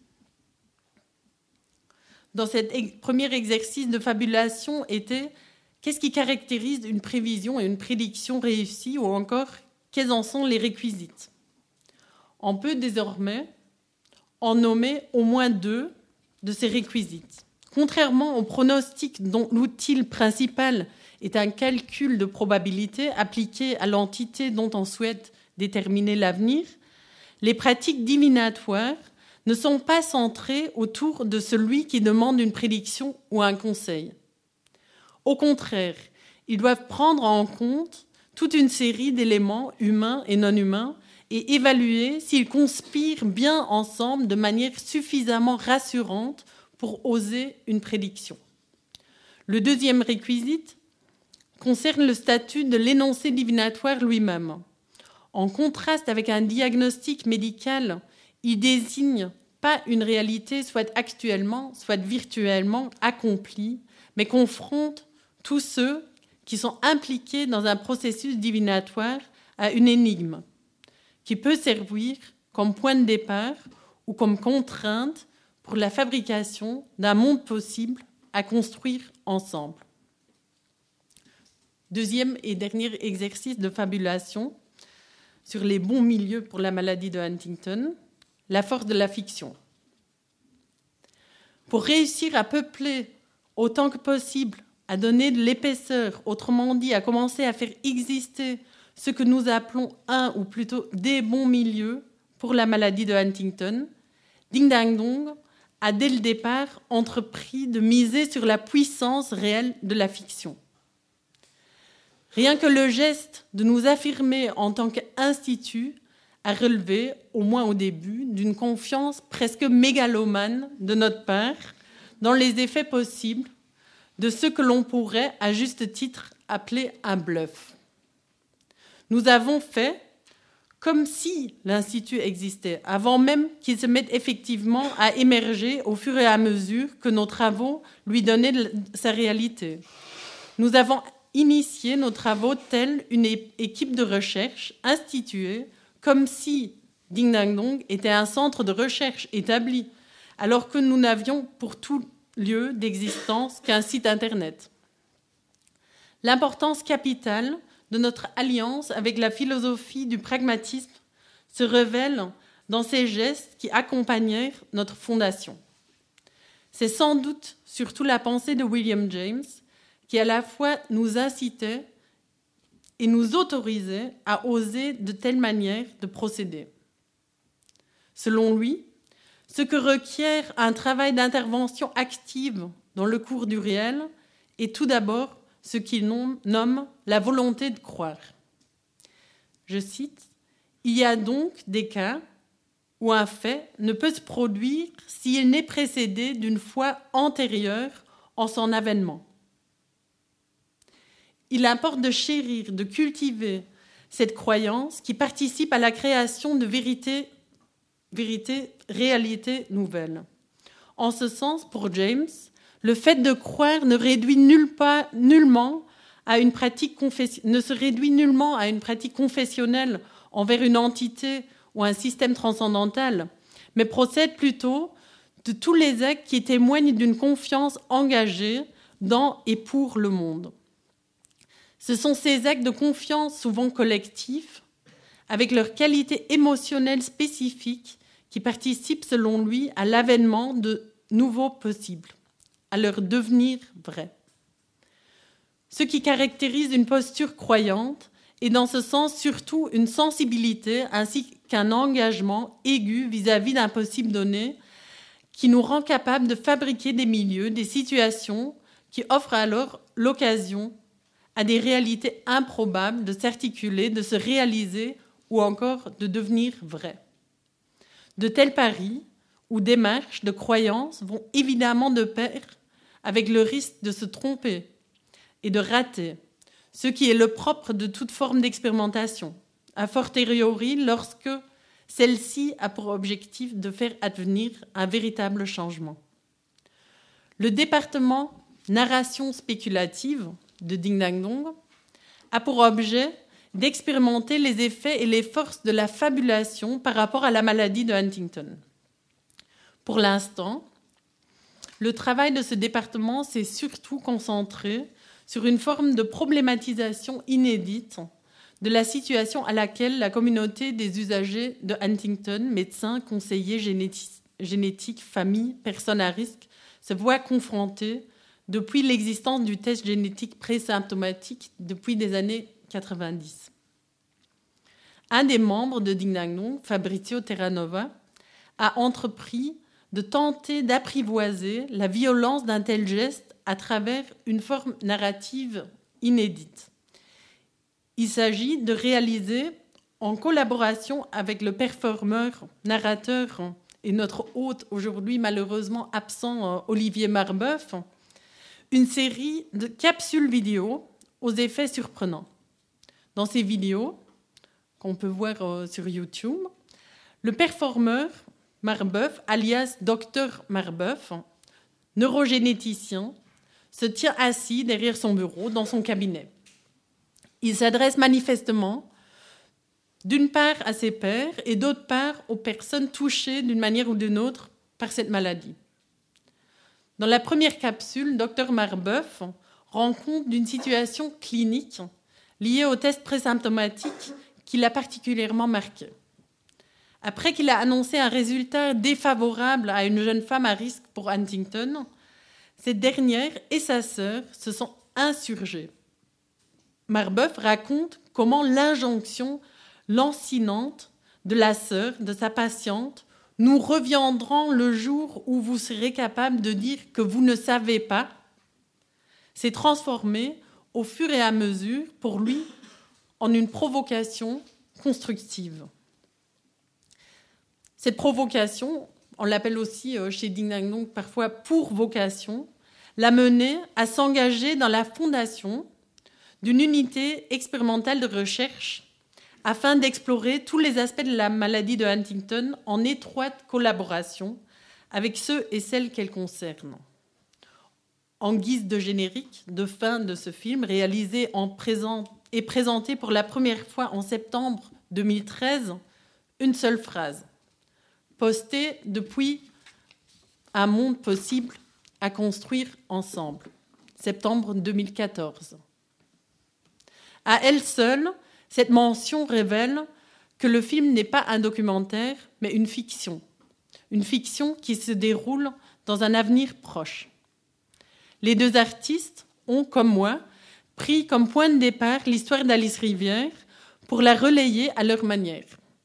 dans cet premier exercice de fabulation était: qu'est-ce qui caractérise une prévision et une prédiction réussie, ou encore quels en sont les réquisites? On peut désormais en nommer au moins deux de ces réquisites. Contrairement au pronostic dont l'outil principal est un calcul de probabilité appliqué à l'entité dont on souhaite déterminer l'avenir, les pratiques divinatoires ne sont pas centrées autour de celui qui demande une prédiction ou un conseil. Au contraire, ils doivent prendre en compte toute une série d'éléments humains et non humains et évaluer s'ils conspirent bien ensemble de manière suffisamment rassurante pour oser une prédiction. Le deuxième réquisite concerne le statut de l'énoncé divinatoire lui-même. En contraste avec un diagnostic médical, il désigne pas une réalité soit actuellement, soit virtuellement accomplie, mais confronte tous ceux qui sont impliqués dans un processus divinatoire à une énigme, qui peut servir comme point de départ ou comme contrainte pour la fabrication d'un monde possible à construire ensemble. Deuxième et dernier exercice de fabulation sur les bons milieux pour la maladie de Huntington, la force de la fiction. Pour réussir à peupler autant que possible, à donner de l'épaisseur, autrement dit, à commencer à faire exister ce que nous appelons un ou plutôt des bons milieux pour la maladie de Huntington, Ding Dang Dong a dès le départ entrepris de miser sur la puissance réelle de la fiction. Rien que le geste de nous affirmer en tant qu'institut a relevé, au moins au début, d'une confiance presque mégalomane de notre part dans les effets possibles de ce que l'on pourrait, à juste titre, appeler un bluff. Nous avons fait comme si l'Institut existait, avant même qu'il se mette effectivement à émerger au fur et à mesure que nos travaux lui donnaient de sa réalité. Nous avons initié nos travaux telle une équipe de recherche instituée, comme si Ding Dang Dong était un centre de recherche établi, alors que nous n'avions pour tout lieu d'existence qu'un site Internet. L'importance capitale de notre alliance avec la philosophie du pragmatisme se révèle dans ces gestes qui accompagnèrent notre fondation. C'est sans doute surtout la pensée de William James qui à la fois nous incitait et nous autorisait à oser de telle manière de procéder. Selon lui, ce que requiert un travail d'intervention active dans le cours du réel est tout d'abord ce qu'il nomme la volonté de croire. Je cite, « Il y a donc des cas où un fait ne peut se produire s'il n'est précédé d'une foi antérieure en son avènement. Il importe de chérir, de cultiver cette croyance qui participe à la création de vérités, vérités, réalités nouvelles. En ce sens, pour James, le fait de croire ne réduit nulle part, nullement à une pratique confessi- ne se réduit nullement à une pratique confessionnelle envers une entité ou un système transcendantal, mais procède plutôt de tous les actes qui témoignent d'une confiance engagée dans et pour le monde. Ce sont ces actes de confiance souvent collectifs, avec leur qualité émotionnelle spécifique, qui participent selon lui à l'avènement de nouveaux possibles, à leur devenir vrai. Ce qui caractérise une posture croyante est dans ce sens surtout une sensibilité ainsi qu'un engagement aigu vis-à-vis d'un possible donné qui nous rend capables de fabriquer des milieux, des situations qui offrent alors l'occasion à des réalités improbables de s'articuler, de se réaliser ou encore de devenir vraies. De tels paris ou démarches de croyance vont évidemment de pair avec le risque de se tromper et de rater, ce qui est le propre de toute forme d'expérimentation, a fortiori lorsque celle-ci a pour objectif de faire advenir un véritable changement. Le département narration spéculative de Ding Dang Dong a pour objet d'expérimenter les effets et les forces de la fabulation par rapport à la maladie de Huntington. Pour l'instant, le travail de ce département s'est surtout concentré sur une forme de problématisation inédite de la situation à laquelle la communauté des usagers de Huntington, médecins, conseillers génétiques, familles, personnes à risque, se voit confrontée depuis l'existence du test génétique présymptomatique depuis des années quatre-vingt-dix. Un des membres de Ding Dang Dong, Fabrizio Terranova, a entrepris de tenter d'apprivoiser la violence d'un tel geste à travers une forme narrative inédite. Il s'agit de réaliser, en collaboration avec le performeur, narrateur et notre hôte aujourd'hui malheureusement absent, Olivier Marbeuf, une série de capsules vidéo aux effets surprenants. Dans ces vidéos, qu'on peut voir sur YouTube, le performeur Marbeuf, alias Docteur Marbeuf, neurogénéticien, se tient assis derrière son bureau dans son cabinet. Il s'adresse manifestement d'une part à ses pairs et d'autre part aux personnes touchées d'une manière ou d'une autre par cette maladie. Dans la première capsule, Docteur Marbeuf rend compte d'une situation clinique liée au test présymptomatique qui l'a particulièrement marqué. Après qu'il a annoncé un résultat défavorable à une jeune femme à risque pour Huntington, cette dernière et sa sœur se sont insurgées. Marbeuf raconte comment l'injonction lancinante de la sœur, de sa patiente, « Nous reviendrons le jour où vous serez capable de dire que vous ne savez pas », s'est transformée au fur et à mesure, pour lui, en une provocation constructive. Cette provocation, on l'appelle aussi chez Ding Dang Dong parfois pour vocation, l'a mené à s'engager dans la fondation d'une unité expérimentale de recherche afin d'explorer tous les aspects de la maladie de Huntington en étroite collaboration avec ceux et celles qu'elle concerne. En guise de générique de fin de ce film, réalisé en présent et présenté pour la première fois en septembre deux mille treize, une seule phrase. Postée depuis un monde possible à construire ensemble, septembre deux mille quatorze. À elle seule, cette mention révèle que le film n'est pas un documentaire, mais une fiction. Une fiction qui se déroule dans un avenir proche. Les deux artistes ont, comme moi, pris comme point de départ l'histoire d'Alice Rivière pour la relayer à leur manière,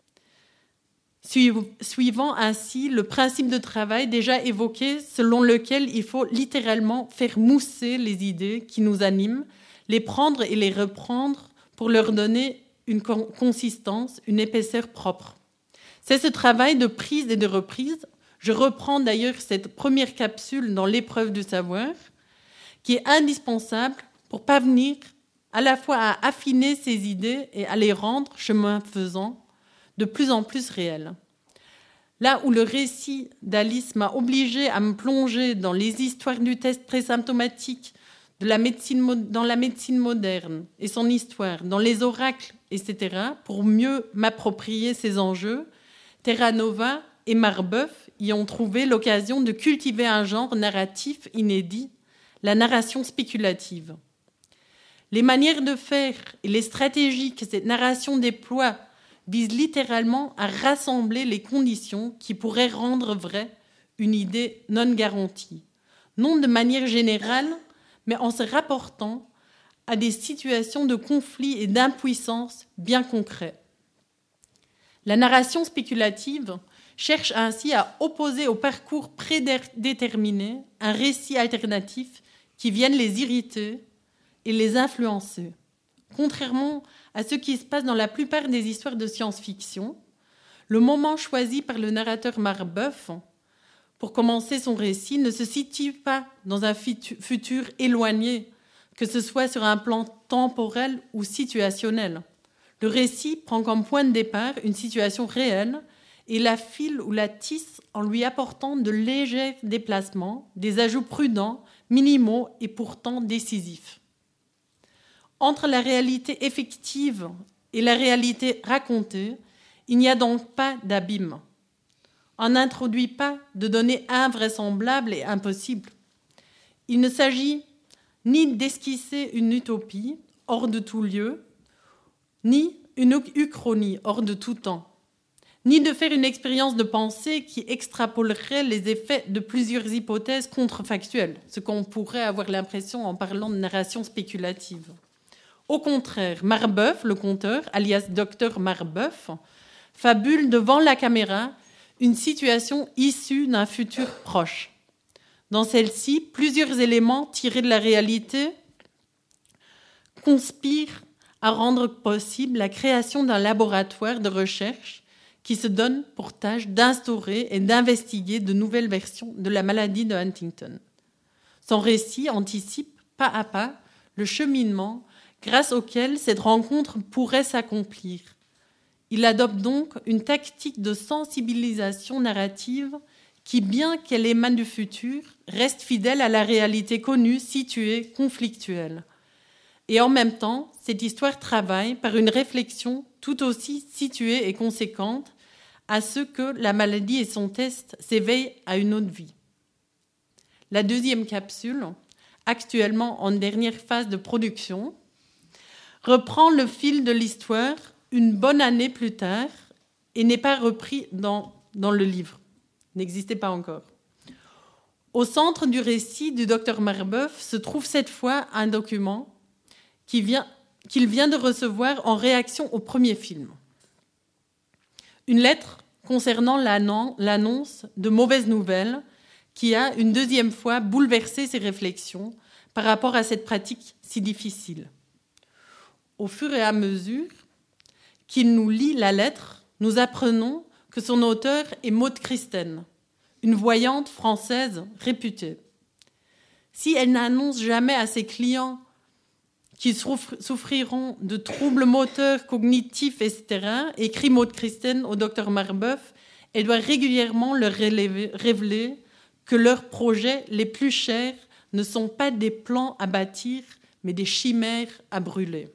suivant ainsi le principe de travail déjà évoqué selon lequel il faut littéralement faire mousser les idées qui nous animent, les prendre et les reprendre pour leur donner une consistance, une épaisseur propre. C'est ce travail de prise et de reprise, je reprends d'ailleurs cette première capsule dans l'épreuve du savoir, qui est indispensable pour parvenir à la fois à affiner ses idées et à les rendre, chemin faisant, de plus en plus réelles. Là où le récit d'Alice m'a obligée à me plonger dans les histoires du test présymptomatique, de la médecine, dans la médecine moderne et son histoire, dans les oracles, et cetera, pour mieux m'approprier ces enjeux, Terra Nova et Marbeuf y ont trouvé l'occasion de cultiver un genre narratif inédit, la narration spéculative. Les manières de faire et les stratégies que cette narration déploie visent littéralement à rassembler les conditions qui pourraient rendre vraie une idée non garantie, non de manière générale, mais en se rapportant à des situations de conflit et d'impuissance bien concrets. La narration spéculative cherche ainsi à opposer au parcours prédéterminé un récit alternatif qui vienne les irriter et les influencer. Contrairement à ce qui se passe dans la plupart des histoires de science-fiction, le moment choisi par le narrateur Marbeuf pour commencer son récit ne se situe pas dans un futur éloigné, que ce soit sur un plan temporel ou situationnel. Le récit prend comme point de départ une situation réelle et la file ou la tisse en lui apportant de légers déplacements, des ajouts prudents, minimaux et pourtant décisifs. Entre la réalité effective et la réalité racontée, il n'y a donc pas d'abîme. On n'introduit pas de données invraisemblables et impossibles. Il ne s'agit ni d'esquisser une utopie hors de tout lieu, ni une uchronie hors de tout temps, ni de faire une expérience de pensée qui extrapolerait les effets de plusieurs hypothèses contrefactuelles, ce qu'on pourrait avoir l'impression en parlant de narration spéculative. Au contraire, Marbeuf, le conteur, alias docteur Marbeuf, fabule devant la caméra une situation issue d'un futur proche. Dans celle-ci, plusieurs éléments tirés de la réalité conspirent à rendre possible la création d'un laboratoire de recherche qui se donne pour tâche d'instaurer et d'investiguer de nouvelles versions de la maladie de Huntington. Son récit anticipe pas à pas le cheminement grâce auquel cette rencontre pourrait s'accomplir. Il adopte donc une tactique de sensibilisation narrative qui, bien qu'elle émane du futur, reste fidèle à la réalité connue, située, conflictuelle. Et en même temps, cette histoire travaille par une réflexion tout aussi située et conséquente à ce que la maladie et son test s'éveillent à une autre vie. La deuxième capsule, actuellement en dernière phase de production, reprend le fil de l'histoire une bonne année plus tard et n'est pas repris dans, dans le livre. N'existait pas encore. Au centre du récit du docteur Marbeuf se trouve cette fois un document qui vient, qu'il vient de recevoir en réaction au premier film. Une lettre concernant l'annonce de mauvaises nouvelles qui a une deuxième fois bouleversé ses réflexions par rapport à cette pratique si difficile. Au fur et à mesure qu'il nous lit la lettre, nous apprenons que son auteur est Maude Christen, une voyante française réputée. Si elle n'annonce jamais à ses clients qu'ils souffriront de troubles moteurs, cognitifs, et cetera, écrit Maude Christen au docteur Marbeuf, elle doit régulièrement leur révéler que leurs projets les plus chers ne sont pas des plans à bâtir, mais des chimères à brûler.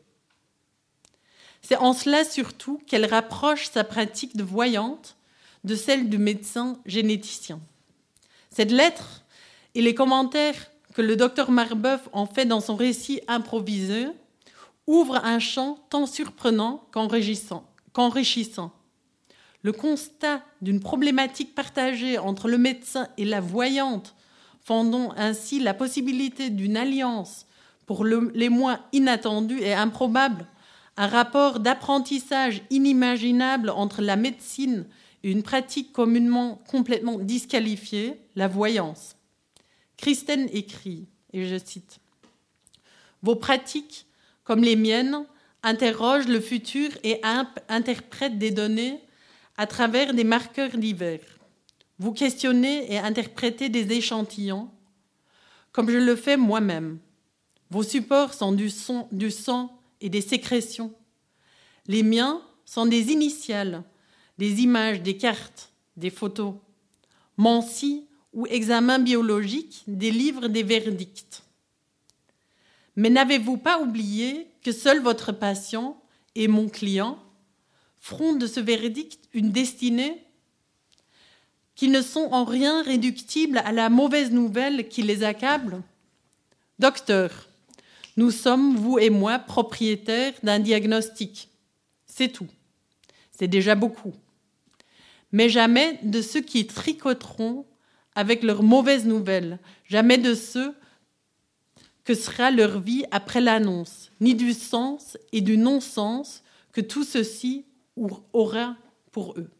C'est en cela surtout qu'elle rapproche sa pratique de voyante de celle du médecin généticien. Cette lettre et les commentaires que le docteur Marbeuf en fait dans son récit improvisé ouvrent un champ tant surprenant qu'enrichissant. qu'enrichissant. Le constat d'une problématique partagée entre le médecin et la voyante, fondant ainsi la possibilité d'une alliance pour le, les moins inattendus et improbables, un rapport d'apprentissage inimaginable entre la médecine et une pratique communément complètement disqualifiée, la voyance. Christen écrit, et je cite, « Vos pratiques, comme les miennes, interrogent le futur et imp- interprètent des données à travers des marqueurs divers. Vous questionnez et interprétez des échantillons, comme je le fais moi-même. Vos supports sont du, son, du sang et des sécrétions. Les miens sont des initiales, des images, des cartes, des photos. Mon si ou examen biologique, des livres, des verdicts. Mais n'avez-vous pas oublié que seul votre patient et mon client feront de ce verdict une destinée, qu'ils ne sont en rien réductibles à la mauvaise nouvelle qui les accable? Docteur, nous sommes, vous et moi, propriétaires d'un diagnostic. C'est tout. C'est déjà beaucoup. Mais jamais de ceux qui tricoteront avec leurs mauvaises nouvelles, jamais de ceux que sera leur vie après l'annonce, ni du sens et du non-sens que tout ceci aura pour eux.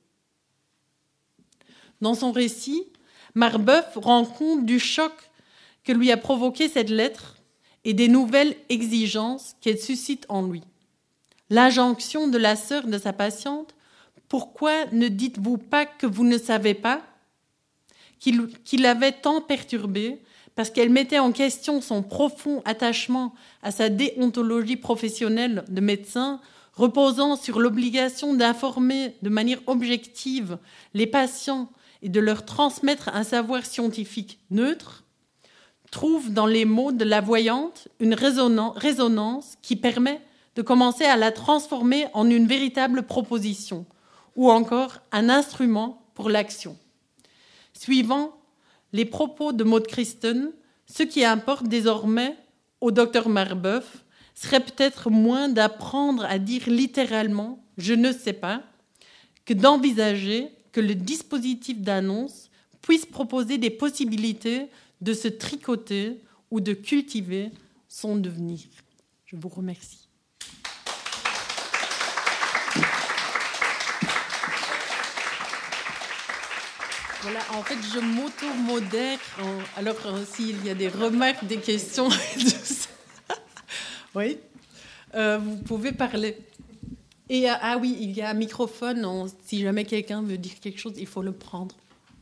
Dans son récit, Marbeuf rend compte du choc que lui a provoqué cette lettre et des nouvelles exigences qu'elle suscite en lui. L'injonction de la sœur de sa patiente, « Pourquoi ne dites-vous pas que vous ne savez pas ?» qui, qui l'avait tant perturbé, parce qu'elle mettait en question son profond attachement à sa déontologie professionnelle de médecin, reposant sur l'obligation d'informer de manière objective les patients et de leur transmettre un savoir scientifique neutre, trouve dans les mots de la voyante une résonance qui permet de commencer à la transformer en une véritable proposition ou encore un instrument pour l'action. Suivant les propos de Maud Christen, ce qui importe désormais au docteur Marbeuf serait peut-être moins d'apprendre à dire littéralement « je ne sais pas » que d'envisager que le dispositif d'annonce puisse proposer des possibilités de se tricoter ou de cultiver son devenir. Je vous remercie. Voilà, en fait, je m'auto-modère. Alors, euh, s'il y a des remarques, des questions, et tout ça, oui, euh, vous pouvez parler. Et euh, ah oui, il y a un microphone. On, si jamais quelqu'un veut dire quelque chose, il faut le prendre.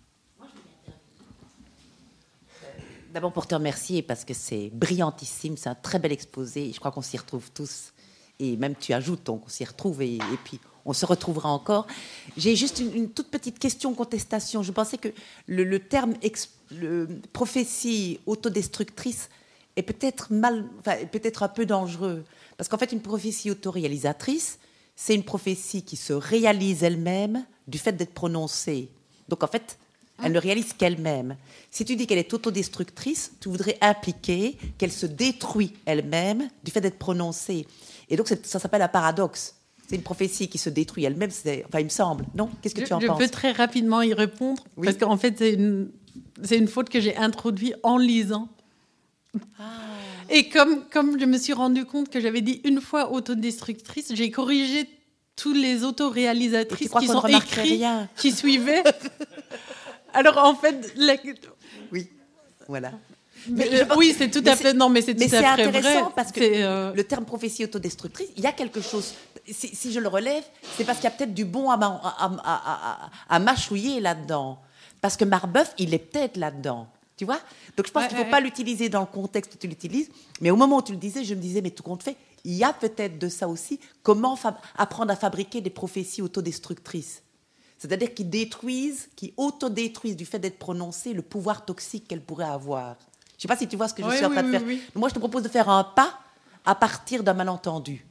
D'abord pour te remercier parce que c'est brillantissime, c'est un très bel exposé. Je crois qu'on s'y retrouve tous. Et même tu ajoutes, donc on s'y retrouve et, et puis on se retrouvera encore. J'ai juste une, une toute petite question, contestation. Je pensais que le, le terme ex, le, prophétie autodestructrice est peut-être mal, enfin, peut-être un peu dangereux. Parce qu'en fait, une prophétie autoréalisatrice, c'est une prophétie qui se réalise elle-même du fait d'être prononcée. Donc en fait, elle ne réalise qu'elle-même. Si tu dis qu'elle est autodestructrice, tu voudrais impliquer qu'elle se détruit elle-même du fait d'être prononcée. Et donc, ça s'appelle un paradoxe. C'est une prophétie qui se détruit elle-même. C'est, enfin, il me semble. Non ? Qu'est-ce que je, tu en je penses ? Je peux très rapidement y répondre. Oui. Parce qu'en fait, c'est une, c'est une faute que j'ai introduite en lisant. Ah. Et comme, comme je me suis rendu compte que j'avais dit une fois autodestructrice, j'ai corrigé tous les autoréalisatrices qui sont écrites, qui suivaient. Alors, en fait... La... Oui, voilà. Mais, mais, oui, c'est tout à fait... Non, mais c'est tout mais à fait vrai. Mais c'est intéressant parce que euh... le terme prophétie autodestructrice, il y a quelque chose... Si, si je le relève, c'est parce qu'il y a peut-être du bon à, à, à, à, à mâchouiller là-dedans. Parce que Marbeuf, il est peut-être là-dedans. Tu vois ? Donc, je pense ouais, qu'il ne faut ouais. pas l'utiliser dans le contexte où tu l'utilises. Mais au moment où tu le disais, je me disais, mais tout compte fait, il y a peut-être de ça aussi. Comment fab- apprendre à fabriquer des prophéties autodestructrices ? C'est-à-dire qui détruisent, qui autodétruisent du fait d'être prononcées le pouvoir toxique qu'elles pourraient avoir. Je ne sais pas si tu vois ce que je oui, suis en train oui, de faire. Oui, oui. Moi, je te propose de faire un pas à partir d'un malentendu.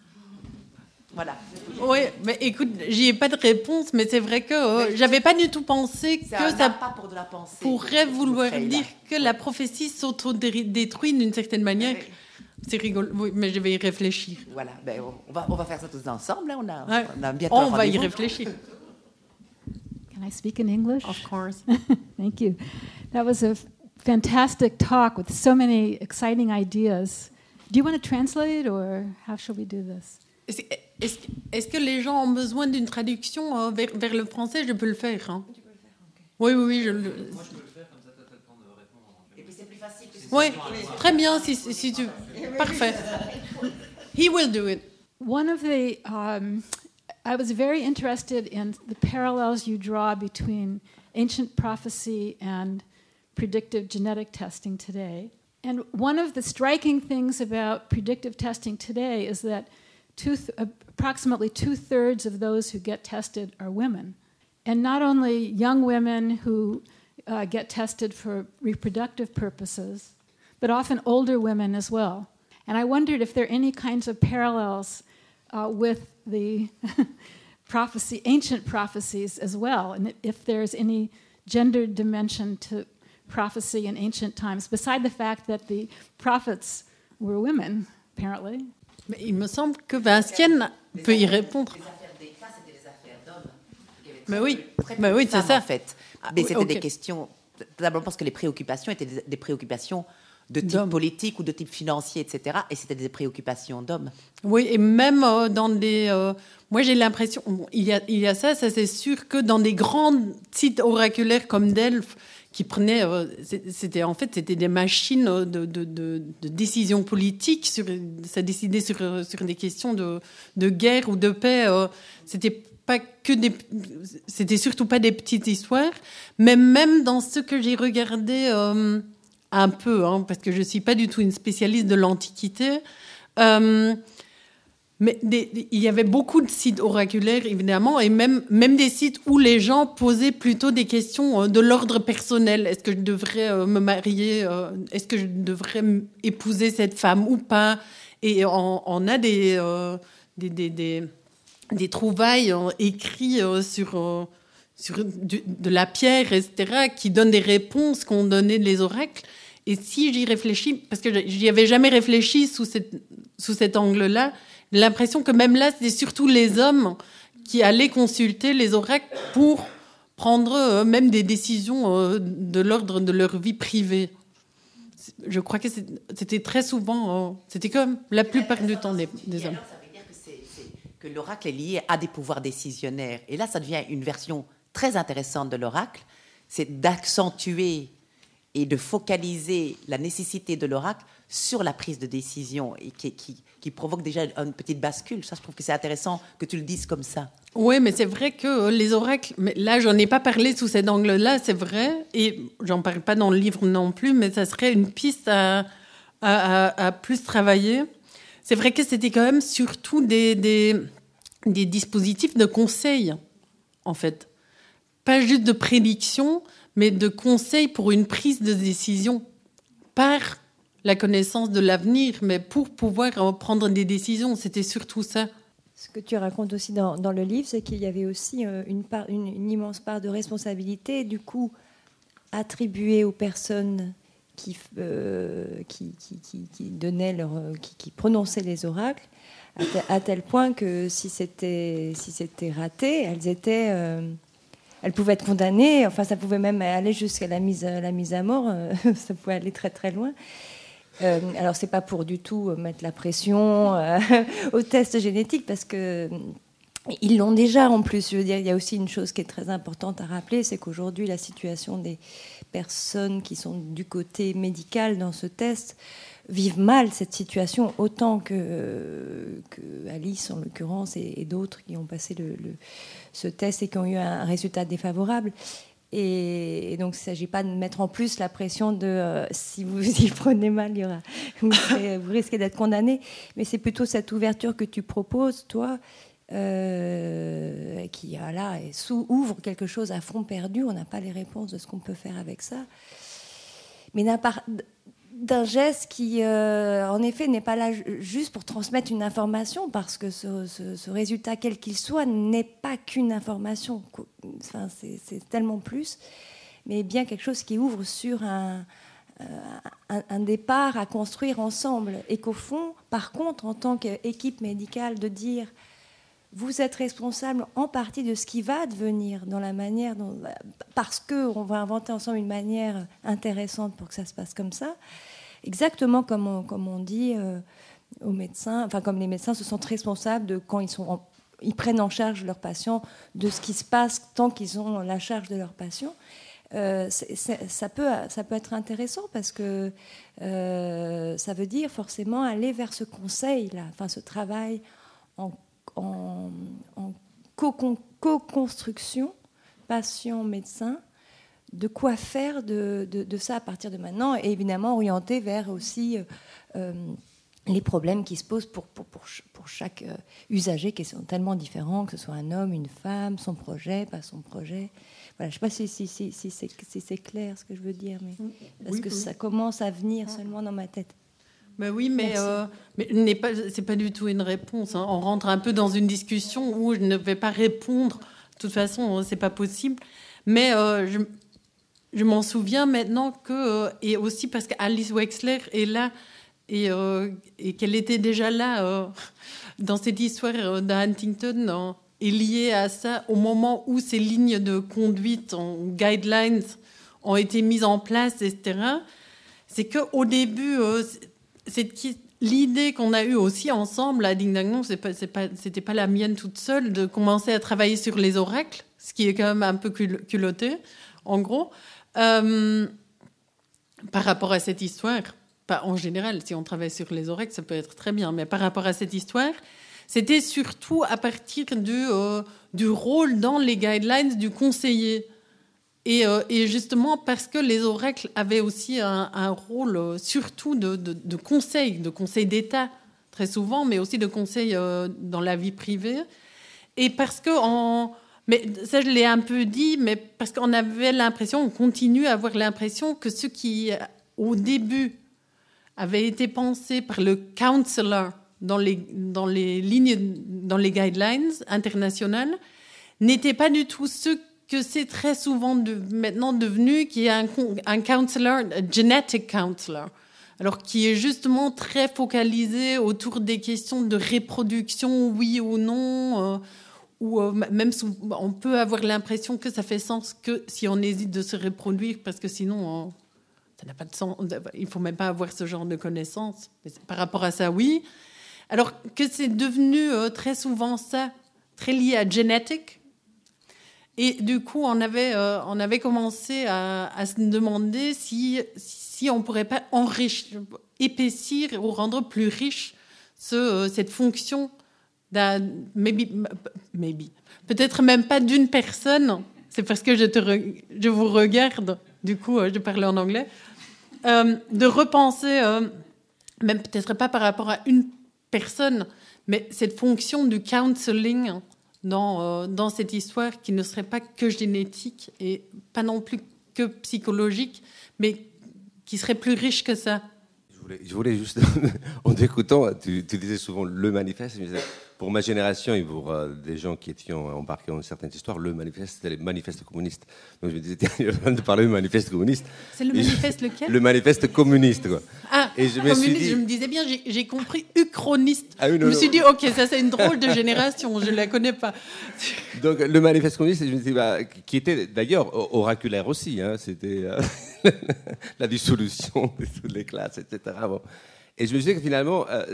Voilà. Oui, mais écoute, j'y ai pas de réponse, mais c'est vrai que euh, je n'avais pas du tout pensé c'est que un ça pas pour de la pensée, pourrait vouloir dire que ouais. la prophétie s'autodétruit d'une certaine manière. Oui. C'est rigolo, oui, mais je vais y réfléchir. Voilà, ben, on, va, on va faire ça tous ensemble. Là. On, a, ouais. on a bientôt on va y réfléchir. Can I speak in English? Of course. Thank you. That was a fantastic talk with so many exciting ideas. Do you want to translate or how shall we do this? Est-ce, est-ce, est-ce que les gens ont besoin d'une traduction euh, vers, vers le français? Je peux le faire. Hein? Tu peux le faire, okay. Oui, oui, oui. Je le... Moi, je peux le faire, comme ça, tu as le temps de répondre. Et puis c'est plus facile. Oui, très bien, si, si tu... Parfait. He will do it. One of the... Um, I was very interested in the parallels you draw between ancient prophecy and predictive genetic testing today. And one of the striking things about predictive testing today is that two th- approximately two-thirds of those who get tested are women. And not only young women who uh, get tested for reproductive purposes, but often older women as well. And I wondered if there are any kinds of parallels uh, with the prophecy, ancient prophecies as well, and if there's any gender dimension to prophecy in ancient times, beside the fact that the prophets were women, apparently. Mais il me semble que Vincienne peut y répondre. Les affaires d'État, c'était des affaires d'hommes. Il y avait Mais très oui, peu- très peu mais de oui, c'est femmes, ça. en fait. Ah, Mais oui, c'était ok. des questions. D'abord parce que les préoccupations étaient des, des préoccupations de type D'hommes. politique ou de type financier, et cetera. Et c'était des préoccupations d'hommes. Oui, et même euh, dans des... euh, moi, j'ai l'impression... Bon, il, y a, il y a ça, ça c'est sûr que dans des grands sites oraculaires comme Delphes, qui prenaient... Euh, c'était, en fait, c'était des machines de, de, de, de décision politique. Sur, ça décidait sur, sur des questions de, de guerre ou de paix. Euh, c'était pas que des... C'était surtout pas des petites histoires. Mais même dans ce que j'ai regardé... Euh, un peu, hein, parce que je ne suis pas du tout une spécialiste de l'Antiquité. Euh, mais des, des, il y avait beaucoup de sites oraculaires, évidemment, et même, même des sites où les gens posaient plutôt des questions euh, de l'ordre personnel. Est-ce que je devrais euh, me marier euh, Est-ce que je devrais m- épouser cette femme ou pas? Et on, on a des, euh, des, des, des, des trouvailles euh, écrites euh, sur... Euh, sur du, de la pierre, et cetera, qui donnent des réponses qu'ont données les oracles. Et si j'y réfléchis, parce que j'y avais jamais réfléchi sous, cette, sous cet angle-là, j'ai l'impression que même là, c'était surtout les hommes qui allaient consulter les oracles pour prendre euh, même des décisions euh, de l'ordre de leur vie privée. Je crois que c'était très souvent, euh, c'était comme la plupart du temps des, des hommes. Alors, ça veut dire que, c'est, c'est, que l'oracle est lié à des pouvoirs décisionnaires. Et là, ça devient une version très intéressante de l'oracle, c'est d'accentuer et de focaliser la nécessité de l'oracle sur la prise de décision et qui, qui, qui provoque déjà une petite bascule. Ça, je trouve que c'est intéressant que tu le dises comme ça. Oui, mais c'est vrai que les oracles, mais là, j'en ai pas parlé sous cet angle-là, c'est vrai, et j'en parle pas dans le livre non plus, mais ça serait une piste à, à, à, à plus travailler. C'est vrai que c'était quand même surtout des, des, des dispositifs de conseil, en fait. Pas juste de prédiction, mais de conseil pour une prise de décision par la connaissance de l'avenir, mais pour pouvoir prendre des décisions. C'était surtout ça. Ce que tu racontes aussi dans, dans le livre, c'est qu'il y avait aussi une, part, une, une immense part de responsabilité, du coup, attribuée aux personnes qui, euh, qui, qui, qui, qui, donnaient leur, qui, qui prononçaient les oracles, à, te, à tel point que si c'était, si c'était raté, elles étaient... Euh, Elles pouvaient être condamnées, enfin ça pouvait même aller jusqu'à la mise, la mise à mort, euh, ça pouvait aller très très loin. Euh, alors c'est pas pour du tout mettre la pression euh, aux tests génétiques, parce que ils l'ont déjà en plus. Je veux dire, il y a aussi une chose qui est très importante à rappeler, c'est qu'aujourd'hui la situation des personnes qui sont du côté médical dans ce test vivent mal cette situation, autant que, que Alice en l'occurrence et, et d'autres qui ont passé le, le, ce test et qui ont eu un résultat défavorable. Et, et donc il ne s'agit pas de mettre en plus la pression de euh, si vous y prenez mal, il y aura, vous, serez, vous risquez d'être condamné. Mais c'est plutôt cette ouverture que tu proposes, toi, euh, qui là, sous, ouvre quelque chose à fond perdu. On n'a pas les réponses de ce qu'on peut faire avec ça. Mais d'un geste qui, euh, en effet, n'est pas là juste pour transmettre une information, parce que ce, ce, ce résultat, quel qu'il soit, n'est pas qu'une information. Enfin, c'est, c'est tellement plus, mais bien quelque chose qui ouvre sur un, un, un départ à construire ensemble. Et qu'au fond, par contre, en tant qu'équipe médicale, de dire... Vous êtes responsable en partie de ce qui va advenir dans la manière dont, parce qu'on va inventer ensemble une manière intéressante pour que ça se passe comme ça, exactement comme on, comme on dit euh, aux médecins, enfin comme les médecins se sentent responsables de quand ils sont en, ils prennent en charge leurs patients, de ce qui se passe tant qu'ils ont la charge de leurs patients. Euh, c'est, c'est, ça peut, ça peut être intéressant parce que euh, ça veut dire forcément aller vers ce conseil-là, enfin ce travail en en, en co-construction, patient-médecin, de quoi faire de, de, de ça à partir de maintenant, et évidemment orienté vers aussi euh, les problèmes qui se posent pour, pour, pour, pour chaque euh, usager, qui sont tellement différents, que ce soit un homme, une femme, son projet, pas son projet. Voilà, je ne sais pas si, si, si, si, c'est, si c'est clair ce que je veux dire, mais parce oui, que oui. ça commence à venir seulement dans ma tête. Ben oui, mais, euh, mais n'est pas, c'est pas du tout une réponse. Hein. On rentre un peu dans une discussion où je ne vais pas répondre. De toute façon, c'est pas possible. Mais euh, je, je m'en souviens maintenant que, euh, et aussi parce qu'Alice Wexler est là et, euh, et qu'elle était déjà là euh, dans cette histoire de Huntington, hein, est liée à ça au moment où ces lignes de conduite, en guidelines, ont été mises en place, et cetera. C'est qu'au début, euh, cette, l'idée qu'on a eue aussi ensemble à Ding Dang Dong, c'est pas, c'est pas, c'était pas la mienne toute seule, de commencer à travailler sur les oracles, ce qui est quand même un peu culotté, en gros, euh, par rapport à cette histoire. Pas en général, si on travaille sur les oracles, ça peut être très bien, mais par rapport à cette histoire, c'était surtout à partir du, euh, du rôle dans les guidelines du conseiller. Et, euh, et justement parce que les oracles avaient aussi un, un rôle euh, surtout de, de, de conseil, de conseil d'État très souvent, mais aussi de conseil euh, dans la vie privée. Et parce que, on, mais ça je l'ai un peu dit, mais parce qu'on avait l'impression, on continue à avoir l'impression que ce qui, au début, avait été pensé par le counselor dans les, dans les lignes, dans les guidelines internationales, n'était pas du tout ce que c'est très souvent de, maintenant devenu, qui est un, un counselor, un genetic counselor, alors qui est justement très focalisé autour des questions de reproduction, oui ou non, euh, ou euh, même sous, on peut avoir l'impression que ça fait sens que si on hésite de se reproduire, parce que sinon, euh, ça n'a pas de sens. Il ne faut même pas avoir ce genre de connaissances. Mais par rapport à ça, oui. Alors que c'est devenu euh, très souvent ça, très lié à genetic. Et du coup, on avait, euh, on avait commencé à, à se demander si, si on ne pourrait pas enrichir, épaissir ou rendre plus riche ce, euh, cette fonction d'un... Maybe, maybe. Peut-être même pas d'une personne. C'est parce que je, te re, je vous regarde. Du coup, euh, je parlais en anglais. Euh, de repenser, euh, même peut-être pas par rapport à une personne, mais cette fonction du counseling dans, euh, dans cette histoire qui ne serait pas que génétique et pas non plus que psychologique, mais qui serait plus riche que ça. Je voulais, je voulais juste, en t'écoutant, tu, tu disais souvent le manifeste. Je disais, pour ma génération et pour euh, des gens qui étaient embarqués dans certaines histoires, le manifeste, c'était les manifestes communistes. Donc je me disais, tiens, il va de parler du manifeste communiste. C'est le manifeste je, lequel ? Le manifeste communiste, quoi. Ah, et je me communiste, suis dit... je me disais bien, j'ai, j'ai compris uchroniste. Ah oui, non, je me non. suis dit, ok, ça c'est une drôle de génération, je ne la connais pas. Donc le manifeste communiste, je me suis dit, bah, qui était d'ailleurs oraculaire aussi, hein, c'était euh, la dissolution de toutes les classes, et cetera. Bon. Et je me suis dit que finalement, euh,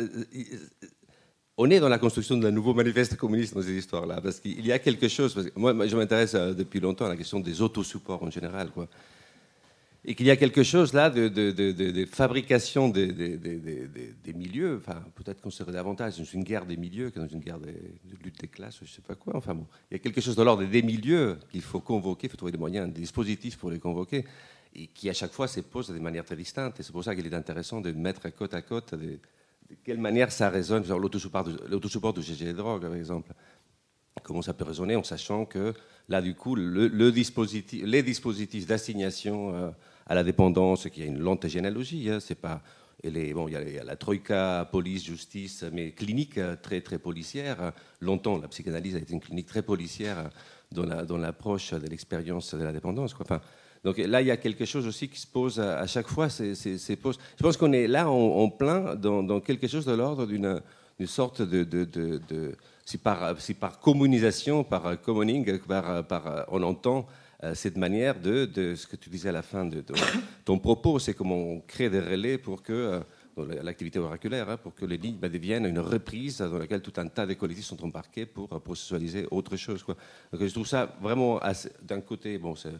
on est dans la construction d'un nouveau manifeste communiste dans ces histoires-là, parce qu'il y a quelque chose, parce que moi je m'intéresse euh, depuis longtemps à la question des autosupports en général, quoi. Et qu'il y a quelque chose là de, de, de, de, de fabrication des, des, des, des, des milieux, enfin peut-être qu'on serait davantage dans une guerre des milieux que dans une guerre de, de lutte des classes, je ne sais pas quoi, enfin bon. Il y a quelque chose de l'ordre des milieux qu'il faut convoquer, il faut trouver des moyens, des dispositifs pour les convoquer, et qui à chaque fois se posent de manière très distincte. Et c'est pour ça qu'il est intéressant de mettre côte à côte de, de quelle manière ça résonne, genre l'autosupport de, l'autosupport de G G Drogue par exemple. Comment ça peut résonner en sachant que là du coup le, le dispositif, les dispositifs d'assignation euh, à la dépendance, qui a une lente généalogie, hein, c'est pas, et les, bon, il y, a, il y a la troïka, police, justice, mais clinique très très policière. Longtemps, la psychanalyse a été une clinique très policière dans, la, dans l'approche de l'expérience de la dépendance, quoi. Enfin, donc là, il y a quelque chose aussi qui se pose à, à chaque fois. C'est, c'est, c'est pose. Je pense qu'on est là en, en plein dans, dans quelque chose de l'ordre d'une, d'une sorte de, de, de, de si par, si par communisation, par commoning, par, par, on entend euh, cette manière de, de ce que tu disais à la fin de, de ton propos, c'est comment on crée des relais pour que, euh, dans l'activité oraculaire, hein, pour que les lignes bah, deviennent une reprise dans laquelle tout un tas de collectifs sont embarqués pour euh, processualiser autre chose, quoi. Donc je trouve ça vraiment, assez, d'un côté, bon, c'est,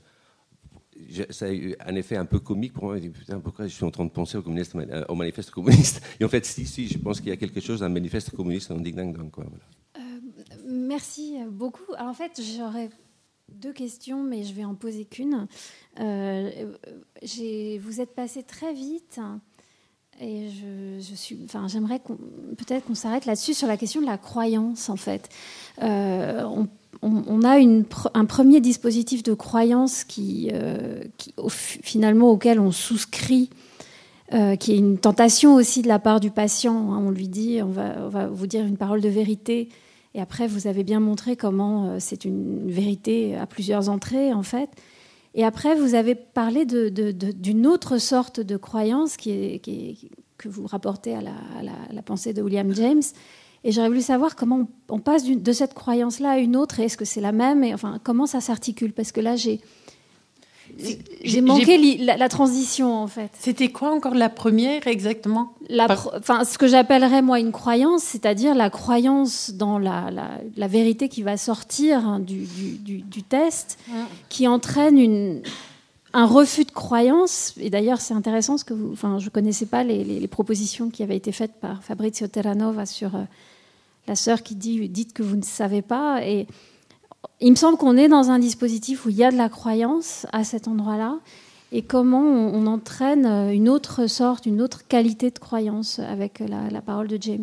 ça a eu un effet un peu comique pour moi. Je me dis, putain, pourquoi je suis en train de penser au, communiste, au manifeste communiste ? Et en fait, si, si, je pense qu'il y a quelque chose d'un manifeste communiste dans Ding Dang Dong, quoi. Voilà. Euh, merci beaucoup. Alors, en fait, j'aurais deux questions, mais je vais en poser qu'une. Euh, j'ai, vous êtes passé très vite, et je, je suis, enfin, j'aimerais qu'on, peut-être qu'on s'arrête là-dessus sur la question de la croyance, en fait. Euh, on, on, on a une, un premier dispositif de croyance qui, euh, qui au, finalement, auquel on souscrit, euh, qui est une tentation aussi de la part du patient. Hein. On lui dit, on va, on va vous dire une parole de vérité. Et après, vous avez bien montré comment c'est une vérité à plusieurs entrées, en fait. Et après, vous avez parlé de, de, de, d'une autre sorte de croyance qui est, qui est, que vous rapportez à la, à, la, à la pensée de William James. Et j'aurais voulu savoir comment on, on passe de cette croyance-là à une autre, et est-ce que c'est la même, et enfin, comment ça s'articule. Parce que là, j'ai, j'ai manqué j'ai... La, la transition, en fait. C'était quoi encore la première, exactement? la, Par... enfin, ce que j'appellerais, moi, une croyance, c'est-à-dire la croyance dans la, la, la vérité qui va sortir hein, du, du, du, du test, mmh. qui entraîne une, un refus de croyance. Et d'ailleurs, c'est intéressant, parce que vous, enfin, je ne connaissais pas les, les, les propositions qui avaient été faites par Fabrizio Terranova sur euh, la sœur qui dit « dites que vous ne savez pas ». Et il me semble qu'on est dans un dispositif où il y a de la croyance à cet endroit-là, et comment on, on entraîne une autre sorte, une autre qualité de croyance avec la, la parole de James.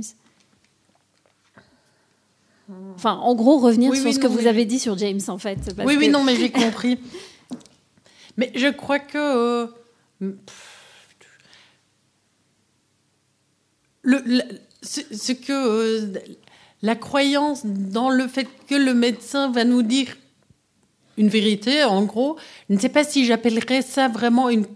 Enfin, en gros, revenir oui, sur oui, ce non, que vous avez dit sur James, en fait. Parce oui, que... oui, non, mais j'ai compris. Mais je crois que... Euh, le, le, ce, ce que... Euh, la croyance dans le fait que le médecin va nous dire une vérité, en gros, je ne sais pas si j'appellerais ça vraiment une...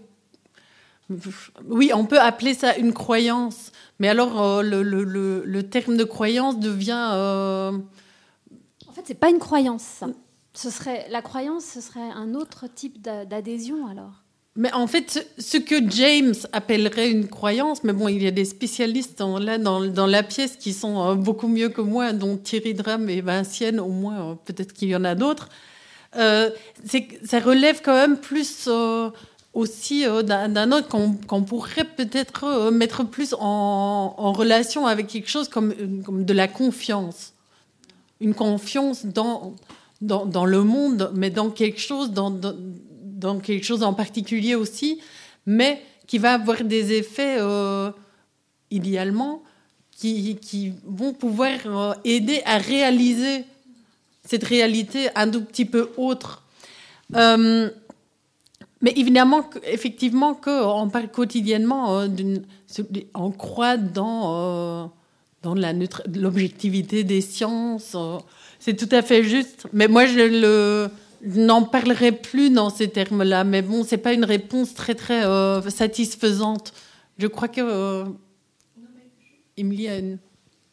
Oui, on peut appeler ça une croyance, mais alors euh, le, le, le, le terme de croyance devient... Euh... En fait, c'est pas une croyance, ça. Ce serait... La croyance, ce serait un autre type d'adhésion, alors. Mais en fait, ce que James appellerait une croyance, mais bon, il y a des spécialistes dans, là, dans, dans la pièce qui sont euh, beaucoup mieux que moi, dont Thierry Dram et Vincienne, au moins, euh, peut-être qu'il y en a d'autres. Euh, c'est, ça relève quand même plus euh, aussi euh, d'un, d'un autre qu'on, qu'on pourrait peut-être euh, mettre plus en, en relation avec quelque chose comme, comme de la confiance. Une confiance dans, dans, dans le monde, mais dans quelque chose... dans, dans dans quelque chose en particulier aussi, mais qui va avoir des effets, euh, idéalement, qui, qui vont pouvoir euh, aider à réaliser cette réalité un tout petit peu autre. Euh, mais évidemment, effectivement, qu'on parle quotidiennement, euh, d'une, on croit dans, euh, dans la neutre, l'objectivité des sciences. Euh, c'est tout à fait juste. Mais moi, je le... Je n'en parlerai plus dans ces termes-là, mais bon, c'est pas une réponse très très euh, satisfaisante. Je crois que euh, Émilie a une...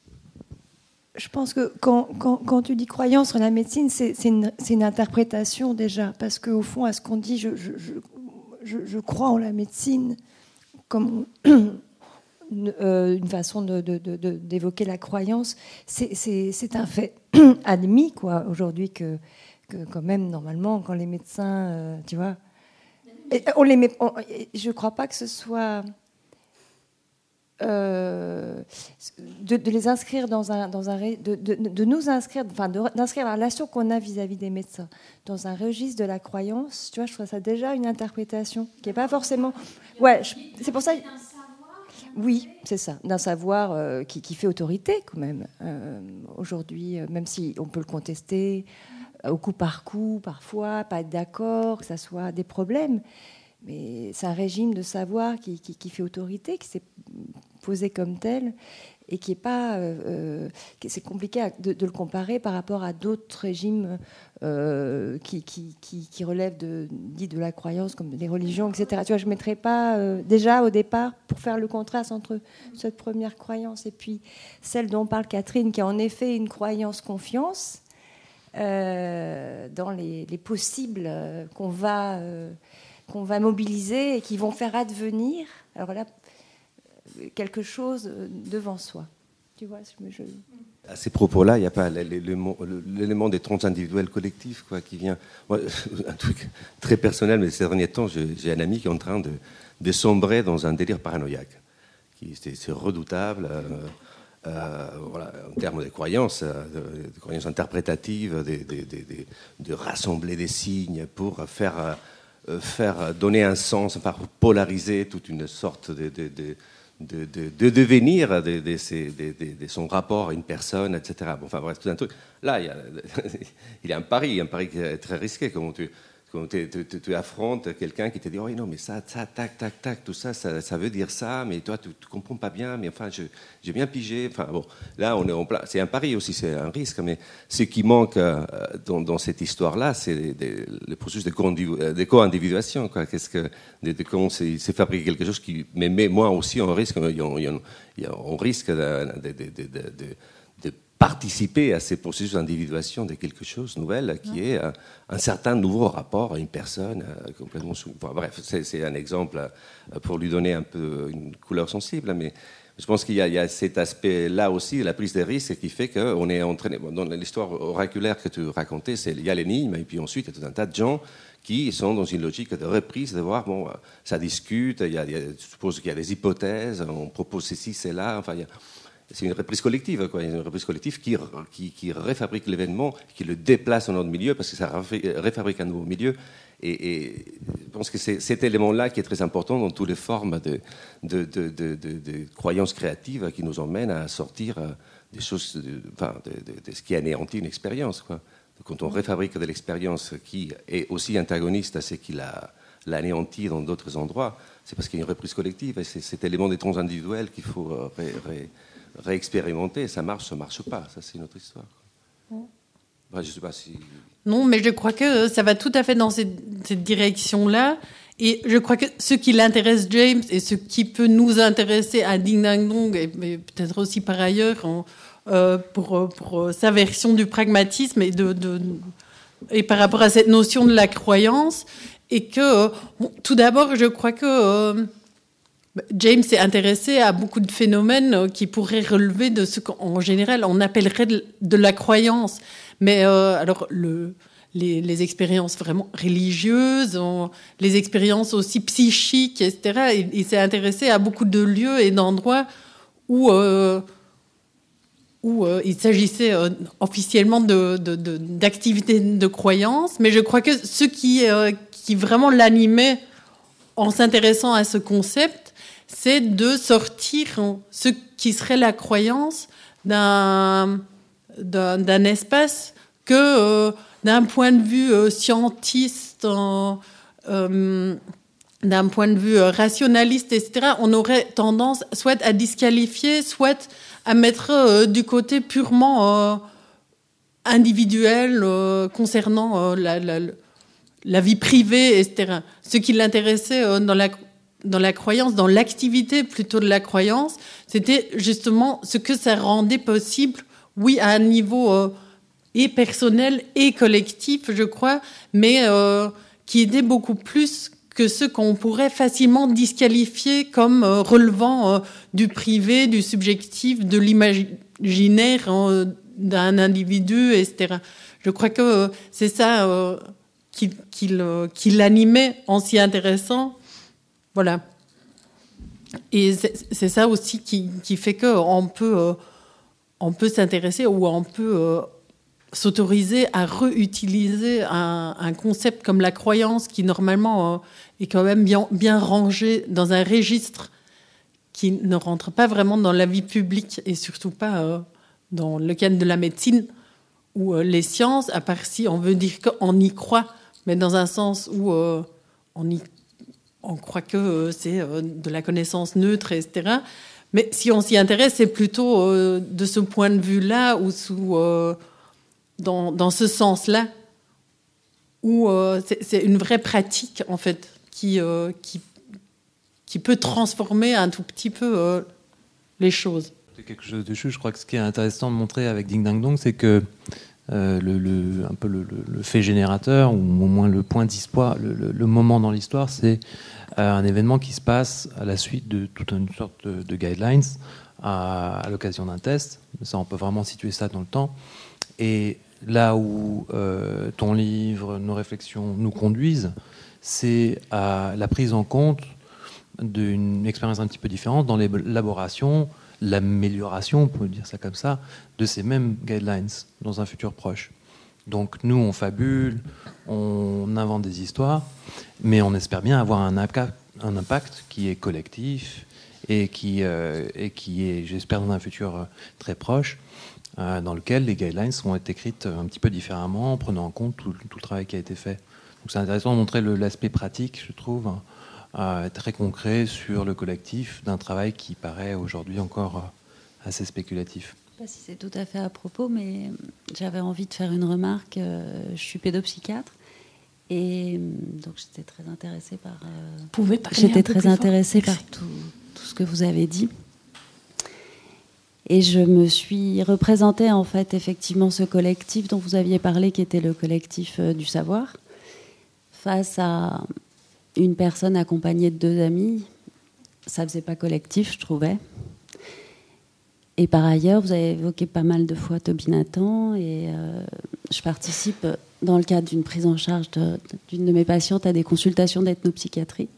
Je pense que quand, quand, quand tu dis croyance en la médecine, c'est, c'est, une, c'est une interprétation déjà, parce qu'au fond, à ce qu'on dit, je, je, je, je crois en la médecine comme une, euh, une façon de, de, de, de, d'évoquer la croyance, c'est, c'est, c'est un fait admis quoi, aujourd'hui que que quand même, normalement, quand les médecins, euh, tu vois, et on les met, on, je ne crois pas que ce soit euh, de, de les inscrire dans un, dans un de, de, de nous inscrire, enfin, de, d'inscrire la relation qu'on a vis-à-vis des médecins dans un registre de la croyance. Tu vois, je trouve ça déjà une interprétation qui n'est pas forcément. Ouais, je, c'est pour ça. Oui, c'est ça, d'un savoir euh, qui, qui fait autorité quand même. Euh, aujourd'hui, euh, même si on peut le contester. Au coup par coup, parfois, pas être d'accord, que ça soit des problèmes. Mais c'est un régime de savoir qui, qui, qui fait autorité, qui s'est posé comme tel, et qui est pas... Euh, c'est compliqué de, de le comparer par rapport à d'autres régimes euh, qui, qui, qui, qui relèvent de, dit de la croyance, comme les religions, et cetera. Tu vois, je ne mettrais pas, euh, déjà au départ, pour faire le contraste entre cette première croyance et puis celle dont parle Catherine, qui est en effet une croyance-confiance, Euh, dans les, les possibles euh, qu'on va, euh, qu'on va mobiliser et qui vont faire advenir, alors là, quelque chose devant soi. Tu vois, je, je... À ces propos-là, il n'y a pas l'élément, l'élément des transindividuels collectifs quoi, qui vient... Moi, un truc très personnel, mais ces derniers temps, j'ai un ami qui est en train de, de sombrer dans un délire paranoïaque. Qui, c'est, c'est redoutable. Euh, euh, voilà, en termes de croyances, de, de croyances interprétatives, de, de, de, de, de rassembler des signes pour faire, euh, faire donner un sens, par polariser toute une sorte de, de, de De, de, de devenir de, de, ses, de, de, de son rapport à une personne, et cetera. Bon, enfin bref, tout un truc. Là, il y a, il y a un pari, un pari très risqué. Comment tu, comment tu, tu, tu, tu affrontes quelqu'un qui te dit « Oh non, mais ça, ça, tac, tac, tac, tout ça, ça, ça veut dire ça, mais toi, tu ne comprends pas bien, mais enfin, je, j'ai bien pigé. » Enfin bon, là, on est en plein. C'est un pari aussi, c'est un risque, mais ce qui manque euh, dans, dans cette histoire-là, c'est le processus de, de co-individuation. Quoi. Qu'est-ce que, de, de comment c'est, c'est fabriquer quelque chose qui met, met moi aussi en risque, on, on risque de, de, de, de, de, de participer à ces processus d'individuation de quelque chose de nouvel qui est un, un certain nouveau rapport à une personne euh, complètement sous... Enfin, bref, c'est, c'est un exemple euh, pour lui donner un peu une couleur sensible, mais je pense qu'il y a, il y a cet aspect-là aussi, la prise de risque, qui fait qu'on est entraîné... Bon, dans l'histoire oraculaire que tu racontais, c'est, il y a l'énigme, et puis ensuite, il y a tout un tas de gens qui sont dans une logique de reprise, de voir, bon, ça discute, il y a, il y a, je suppose qu'il y a des hypothèses, on propose ceci, cela, enfin, il y a... C'est une reprise collective, quoi. Une reprise collective qui, qui, qui refabrique l'événement, qui le déplace dans notre milieu, parce que ça refabrique un nouveau milieu. Et, et je pense que c'est cet élément-là qui est très important dans toutes les formes de, de, de, de, de, de croyances créatives qui nous emmènent à sortir des choses, de, enfin, de, de, de ce qui anéantit une expérience, quoi. Quand on refabrique de l'expérience qui est aussi antagoniste à ce qui l'a, l'anéantit dans d'autres endroits, c'est parce qu'il y a une reprise collective. Et c'est cet élément des transindividuels qu'il faut ré, ré, réexpérimenter. Ça marche, ça ne marche pas. Ça, c'est une autre histoire. Enfin, je sais pas si... Non, mais je crois que ça va tout à fait dans cette, cette direction-là. Et je crois que ce qui l'intéresse James et ce qui peut nous intéresser à Ding Dang Dong, et, et peut-être aussi par ailleurs, en, euh, pour, pour sa version du pragmatisme et, de, de, et par rapport à cette notion de la croyance, et que, bon, tout d'abord, je crois que euh, James s'est intéressé à beaucoup de phénomènes qui pourraient relever de ce qu'en général on appellerait de, de la croyance. Mais euh, alors, le, les, les expériences vraiment religieuses, on, les expériences aussi psychiques, et cetera. Il, il s'est intéressé à beaucoup de lieux et d'endroits où, euh, où euh, il s'agissait euh, officiellement de, de, de, d'activités de croyance. Mais je crois que ce qui, euh, qui vraiment l'animait en s'intéressant à ce concept, c'est de sortir ce qui serait la croyance d'un... D'un, d'un espace que, euh, d'un point de vue euh, scientiste, euh, euh, d'un point de vue euh, rationaliste, et cetera, on aurait tendance soit à disqualifier, soit à mettre euh, du côté purement euh, individuel euh, concernant euh, la, la, la vie privée, et cetera. Ce qui l'intéressait euh, dans la dans la croyance, dans l'activité plutôt de la croyance, c'était justement ce que ça rendait possible. Oui, à un niveau euh, et personnel et collectif, je crois, mais euh, qui était beaucoup plus que ce qu'on pourrait facilement disqualifier comme euh, relevant euh, du privé, du subjectif, de l'imaginaire euh, d'un individu, et cetera. Je crois que euh, c'est ça euh, qui, qui, le, qui l'animait en s'y intéressant. Voilà. Et c'est, c'est ça aussi qui, qui fait qu'on peut... Euh, on peut s'intéresser ou on peut euh, s'autoriser à réutiliser un, un concept comme la croyance qui, normalement, euh, est quand même bien, bien rangé dans un registre qui ne rentre pas vraiment dans la vie publique et surtout pas euh, dans le cadre de la médecine ou euh, les sciences, à part si on veut dire qu'on y croit, mais dans un sens où euh, on, y, on croit que euh, c'est euh, de la connaissance neutre, et cetera. Mais si on s'y intéresse, c'est plutôt euh, de ce point de vue-là ou sous, euh, dans, dans ce sens-là, où euh, c'est, c'est une vraie pratique, en fait, qui, euh, qui, qui peut transformer un tout petit peu euh, les choses. C'est quelque chose de chou. Je crois que ce qui est intéressant de montrer avec Ding Dang Dong, c'est que euh, le, le, un peu le, le fait générateur, ou au moins le point d'histoire, le, le, le moment dans l'histoire, c'est un événement qui se passe à la suite de toute une sorte de, de guidelines à, à l'occasion d'un test. Ça, on peut vraiment situer ça dans le temps. Et là où euh, ton livre, nos réflexions nous conduisent, c'est à la prise en compte d'une expérience un petit peu différente dans l'élaboration, l'amélioration, on peut dire ça comme ça, de ces mêmes guidelines dans un futur proche. Donc nous, on fabule, on invente des histoires, mais on espère bien avoir un impact, un impact qui est collectif et qui, euh, et qui est, j'espère, dans un futur très proche, euh, dans lequel les guidelines vont être écrites un petit peu différemment, en prenant en compte tout, tout le travail qui a été fait. Donc c'est intéressant de montrer le, l'aspect pratique, je trouve, euh, très concret sur le collectif d'un travail qui paraît aujourd'hui encore assez spéculatif. Je ne sais pas si c'est tout à fait à propos, mais j'avais envie de faire une remarque. Je suis pédopsychiatre et donc j'étais très intéressée par. Euh, vous pouvez parler J'étais un peu très plus intéressée fort. par tout, tout ce que vous avez dit. Et je me suis représentée en fait effectivement ce collectif dont vous aviez parlé, qui était le collectif euh, du savoir, face à une personne accompagnée de deux amis. Ça faisait pas collectif, je trouvais. Et par ailleurs, vous avez évoqué pas mal de fois Toby Nathan, et euh, je participe dans le cadre d'une prise en charge de, d'une de mes patientes à des consultations d'ethnopsychiatrie.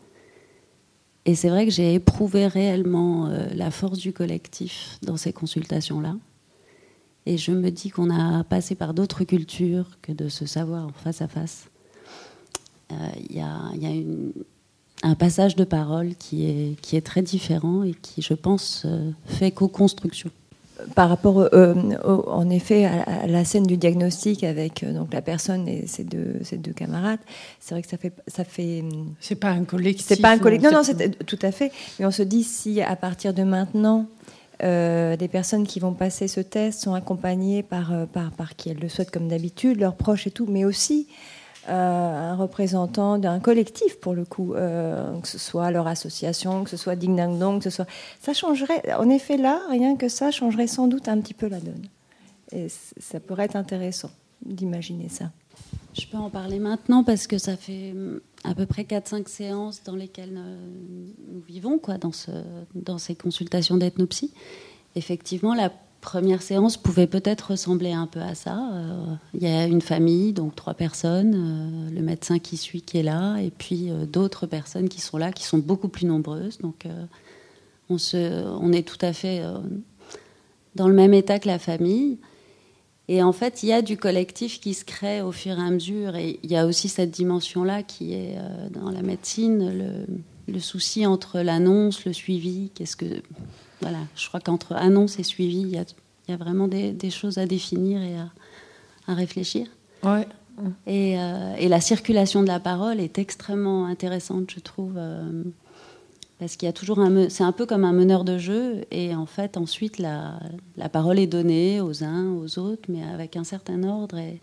Et c'est vrai que j'ai éprouvé réellement euh, la force du collectif dans ces consultations-là. Et je me dis qu'on a passé par d'autres cultures que de se savoir en face à face. Il euh, y a, y a une, un passage de parole qui est, qui est très différent et qui, je pense, euh, fait co-construction. Par rapport, euh, au, en effet, à, à la scène du diagnostic avec euh, donc la personne et ses deux, ses deux camarades, c'est vrai que ça fait, ça fait. C'est pas un collectif. C'est pas un collectif. Non, non, c'est tout à fait. Mais on se dit si à partir de maintenant, euh, des personnes qui vont passer ce test sont accompagnées par euh, par par qui elles le souhaitent comme d'habitude, leurs proches et tout, mais aussi Euh, un représentant d'un collectif pour le coup, euh, que ce soit leur association, que ce soit Ding Dang Dong, que ce soit, ça changerait. En effet, là, rien que ça changerait sans doute un petit peu la donne. Et ça pourrait être intéressant d'imaginer ça. Je peux en parler maintenant parce que ça fait à peu près quatre cinq séances dans lesquelles nous vivons, quoi, dans, ce, dans ces consultations d'ethnopsie. Effectivement, la première séance pouvait peut-être ressembler un peu à ça. Il euh, y a une famille, donc trois personnes, euh, le médecin qui suit, qui est là, et puis euh, d'autres personnes qui sont là, qui sont beaucoup plus nombreuses. Donc euh, on, se, on est tout à fait euh, dans le même état que la famille. Et en fait, il y a du collectif qui se crée au fur et à mesure. Et il y a aussi cette dimension-là qui est euh, dans la médecine, le, le souci entre l'annonce, le suivi, qu'est-ce que... Voilà, je crois qu'entre annonce et suivi, il y a, il y a vraiment des, des choses à définir et à, à réfléchir. Ouais. Et, euh, et la circulation de la parole est extrêmement intéressante, je trouve, euh, parce qu'il y a toujours un... C'est un peu comme un meneur de jeu, et en fait, ensuite, la, la parole est donnée aux uns, aux autres, mais avec un certain ordre. Et...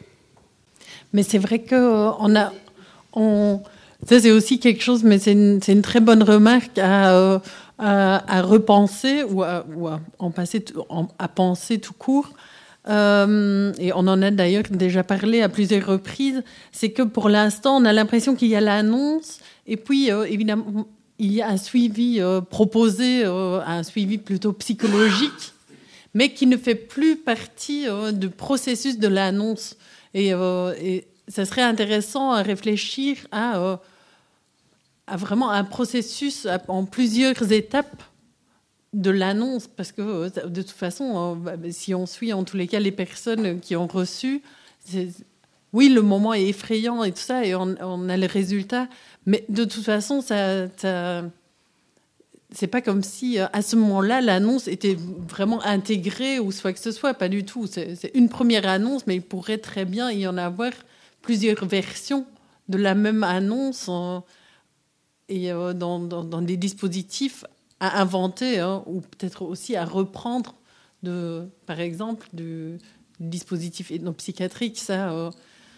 Mais c'est vrai qu'on a... On... Ça, c'est aussi quelque chose, mais c'est une, c'est une très bonne remarque à, euh, à, à repenser ou, à, ou à, en passer, en, à penser tout court. Euh, et on en a d'ailleurs déjà parlé à plusieurs reprises. C'est que pour l'instant, on a l'impression qu'il y a l'annonce et puis, euh, évidemment, il y a un suivi euh, proposé, euh, un suivi plutôt psychologique, mais qui ne fait plus partie euh, du processus de l'annonce. Et, euh, et ça serait intéressant à réfléchir à, euh, à vraiment un processus en plusieurs étapes de l'annonce, parce que euh, de toute façon, euh, si on suit en tous les cas les personnes qui ont reçu, c'est, oui, le moment est effrayant et tout ça, et on, on a le résultat, mais de toute façon, ça, ça, c'est pas comme si à ce moment-là l'annonce était vraiment intégrée ou soit que ce soit, pas du tout. C'est, c'est une première annonce, mais il pourrait très bien y en avoir plusieurs versions de la même annonce en, et euh, dans, dans, dans des dispositifs à inventer, hein, ou peut-être aussi à reprendre, de, par exemple, du, du dispositif ethnopsychiatrique. Ça, euh,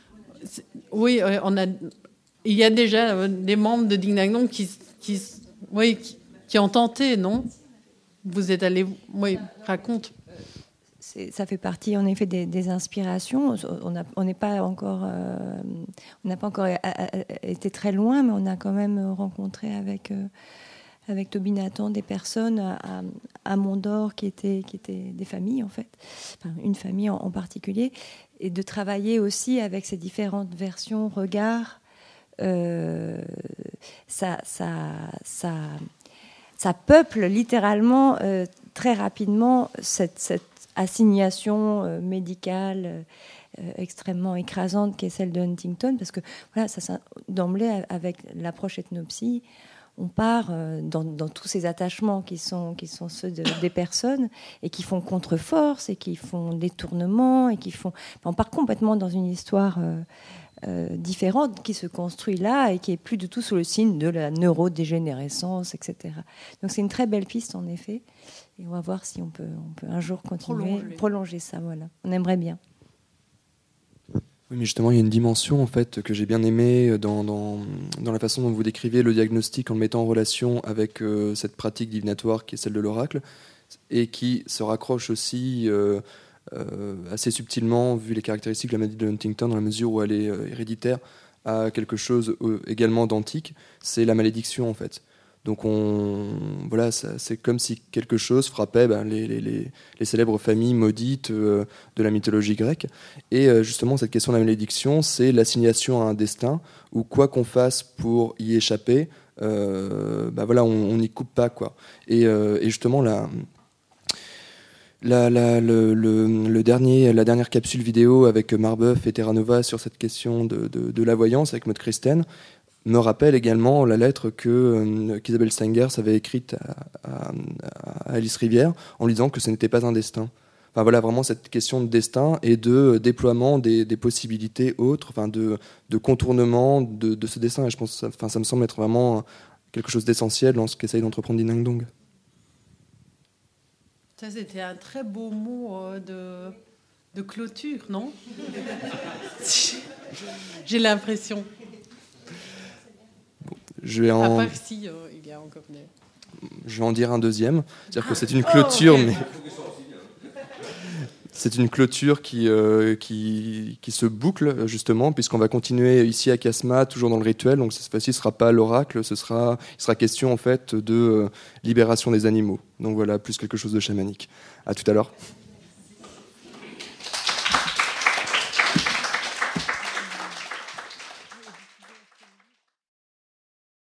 oui, euh, on a, il y a déjà euh, des membres de Ding Dang Dong qui, qui, oui, qui, qui ont tenté, non ? Vous êtes allés, oui, raconte. C'est, ça fait partie en effet des, des inspirations. On n'est pas encore, euh, on n'a pas encore a, a, été très loin, mais on a quand même rencontré avec euh, avec Toby Nathan des personnes à, à Mont-d'Or qui étaient qui étaient des familles en fait, enfin, une famille en, en particulier, et de travailler aussi avec ces différentes versions, regards euh, ça, ça, ça, ça peuple littéralement euh, très rapidement cette, cette assignation euh, médicale euh, extrêmement écrasante qu'est celle de Huntington, parce que voilà, ça, ça, d'emblée, avec l'approche ethnopsie, on part euh, dans, dans tous ces attachements qui sont, qui sont ceux de, des personnes et qui font contre-force et qui font détournement et qui font... Enfin, on part complètement dans une histoire euh, euh, différente qui se construit là et qui est plus du tout sous le signe de la neurodégénérescence, et cetera. Donc c'est une très belle piste en effet, et on va voir si on peut, on peut un jour continuer, prolonger, prolonger ça. Voilà, on aimerait bien. Oui, mais justement, il y a une dimension en fait que j'ai bien aimée dans, dans, dans la façon dont vous décrivez le diagnostic en le mettant en relation avec euh, cette pratique divinatoire qui est celle de l'oracle et qui se raccroche aussi euh, euh, assez subtilement, vu les caractéristiques de la maladie de Huntington, dans la mesure où elle est euh, héréditaire, à quelque chose euh, également d'antique, c'est la malédiction en fait. Donc on, voilà, ça, c'est comme si quelque chose frappait ben, les, les, les, les célèbres familles maudites euh, de la mythologie grecque. Et euh, justement, cette question de la malédiction, c'est l'assignation à un destin où quoi qu'on fasse pour y échapper, euh, ben, voilà, on n'y coupe pas, quoi. Et, euh, et justement, la, la, la, le, le, le dernier, la dernière capsule vidéo avec Marbeuf et Terra Nova sur cette question de, de, de la voyance avec Maud Christen me rappelle également la lettre que, euh, qu'Isabelle Stengers avait écrite à, à, à Alice Rivière en lui disant que ce n'était pas un destin. Enfin, voilà vraiment cette question de destin et de déploiement des, des possibilités autres, enfin de, de contournement de, de ce destin. Et je pense, enfin, ça me semble être vraiment quelque chose d'essentiel dans ce qu'essaye d'entreprendre Ding Dang Dong. Ça, c'était un très beau mot euh, de, de clôture, non? J'ai l'impression. Je vais en... À part si, euh, il y a encore des... Je vais en dire un deuxième. C'est-à-dire que c'est une clôture, oh, okay. mais... c'est une clôture qui, euh, qui, qui se boucle, justement, puisqu'on va continuer ici à Kiasma, toujours dans le rituel. Donc cette fois-ci, ce ne sera pas l'oracle, ce sera, il sera question, en fait, de euh, libération des animaux. Donc voilà, plus quelque chose de chamanique. À tout à l'heure.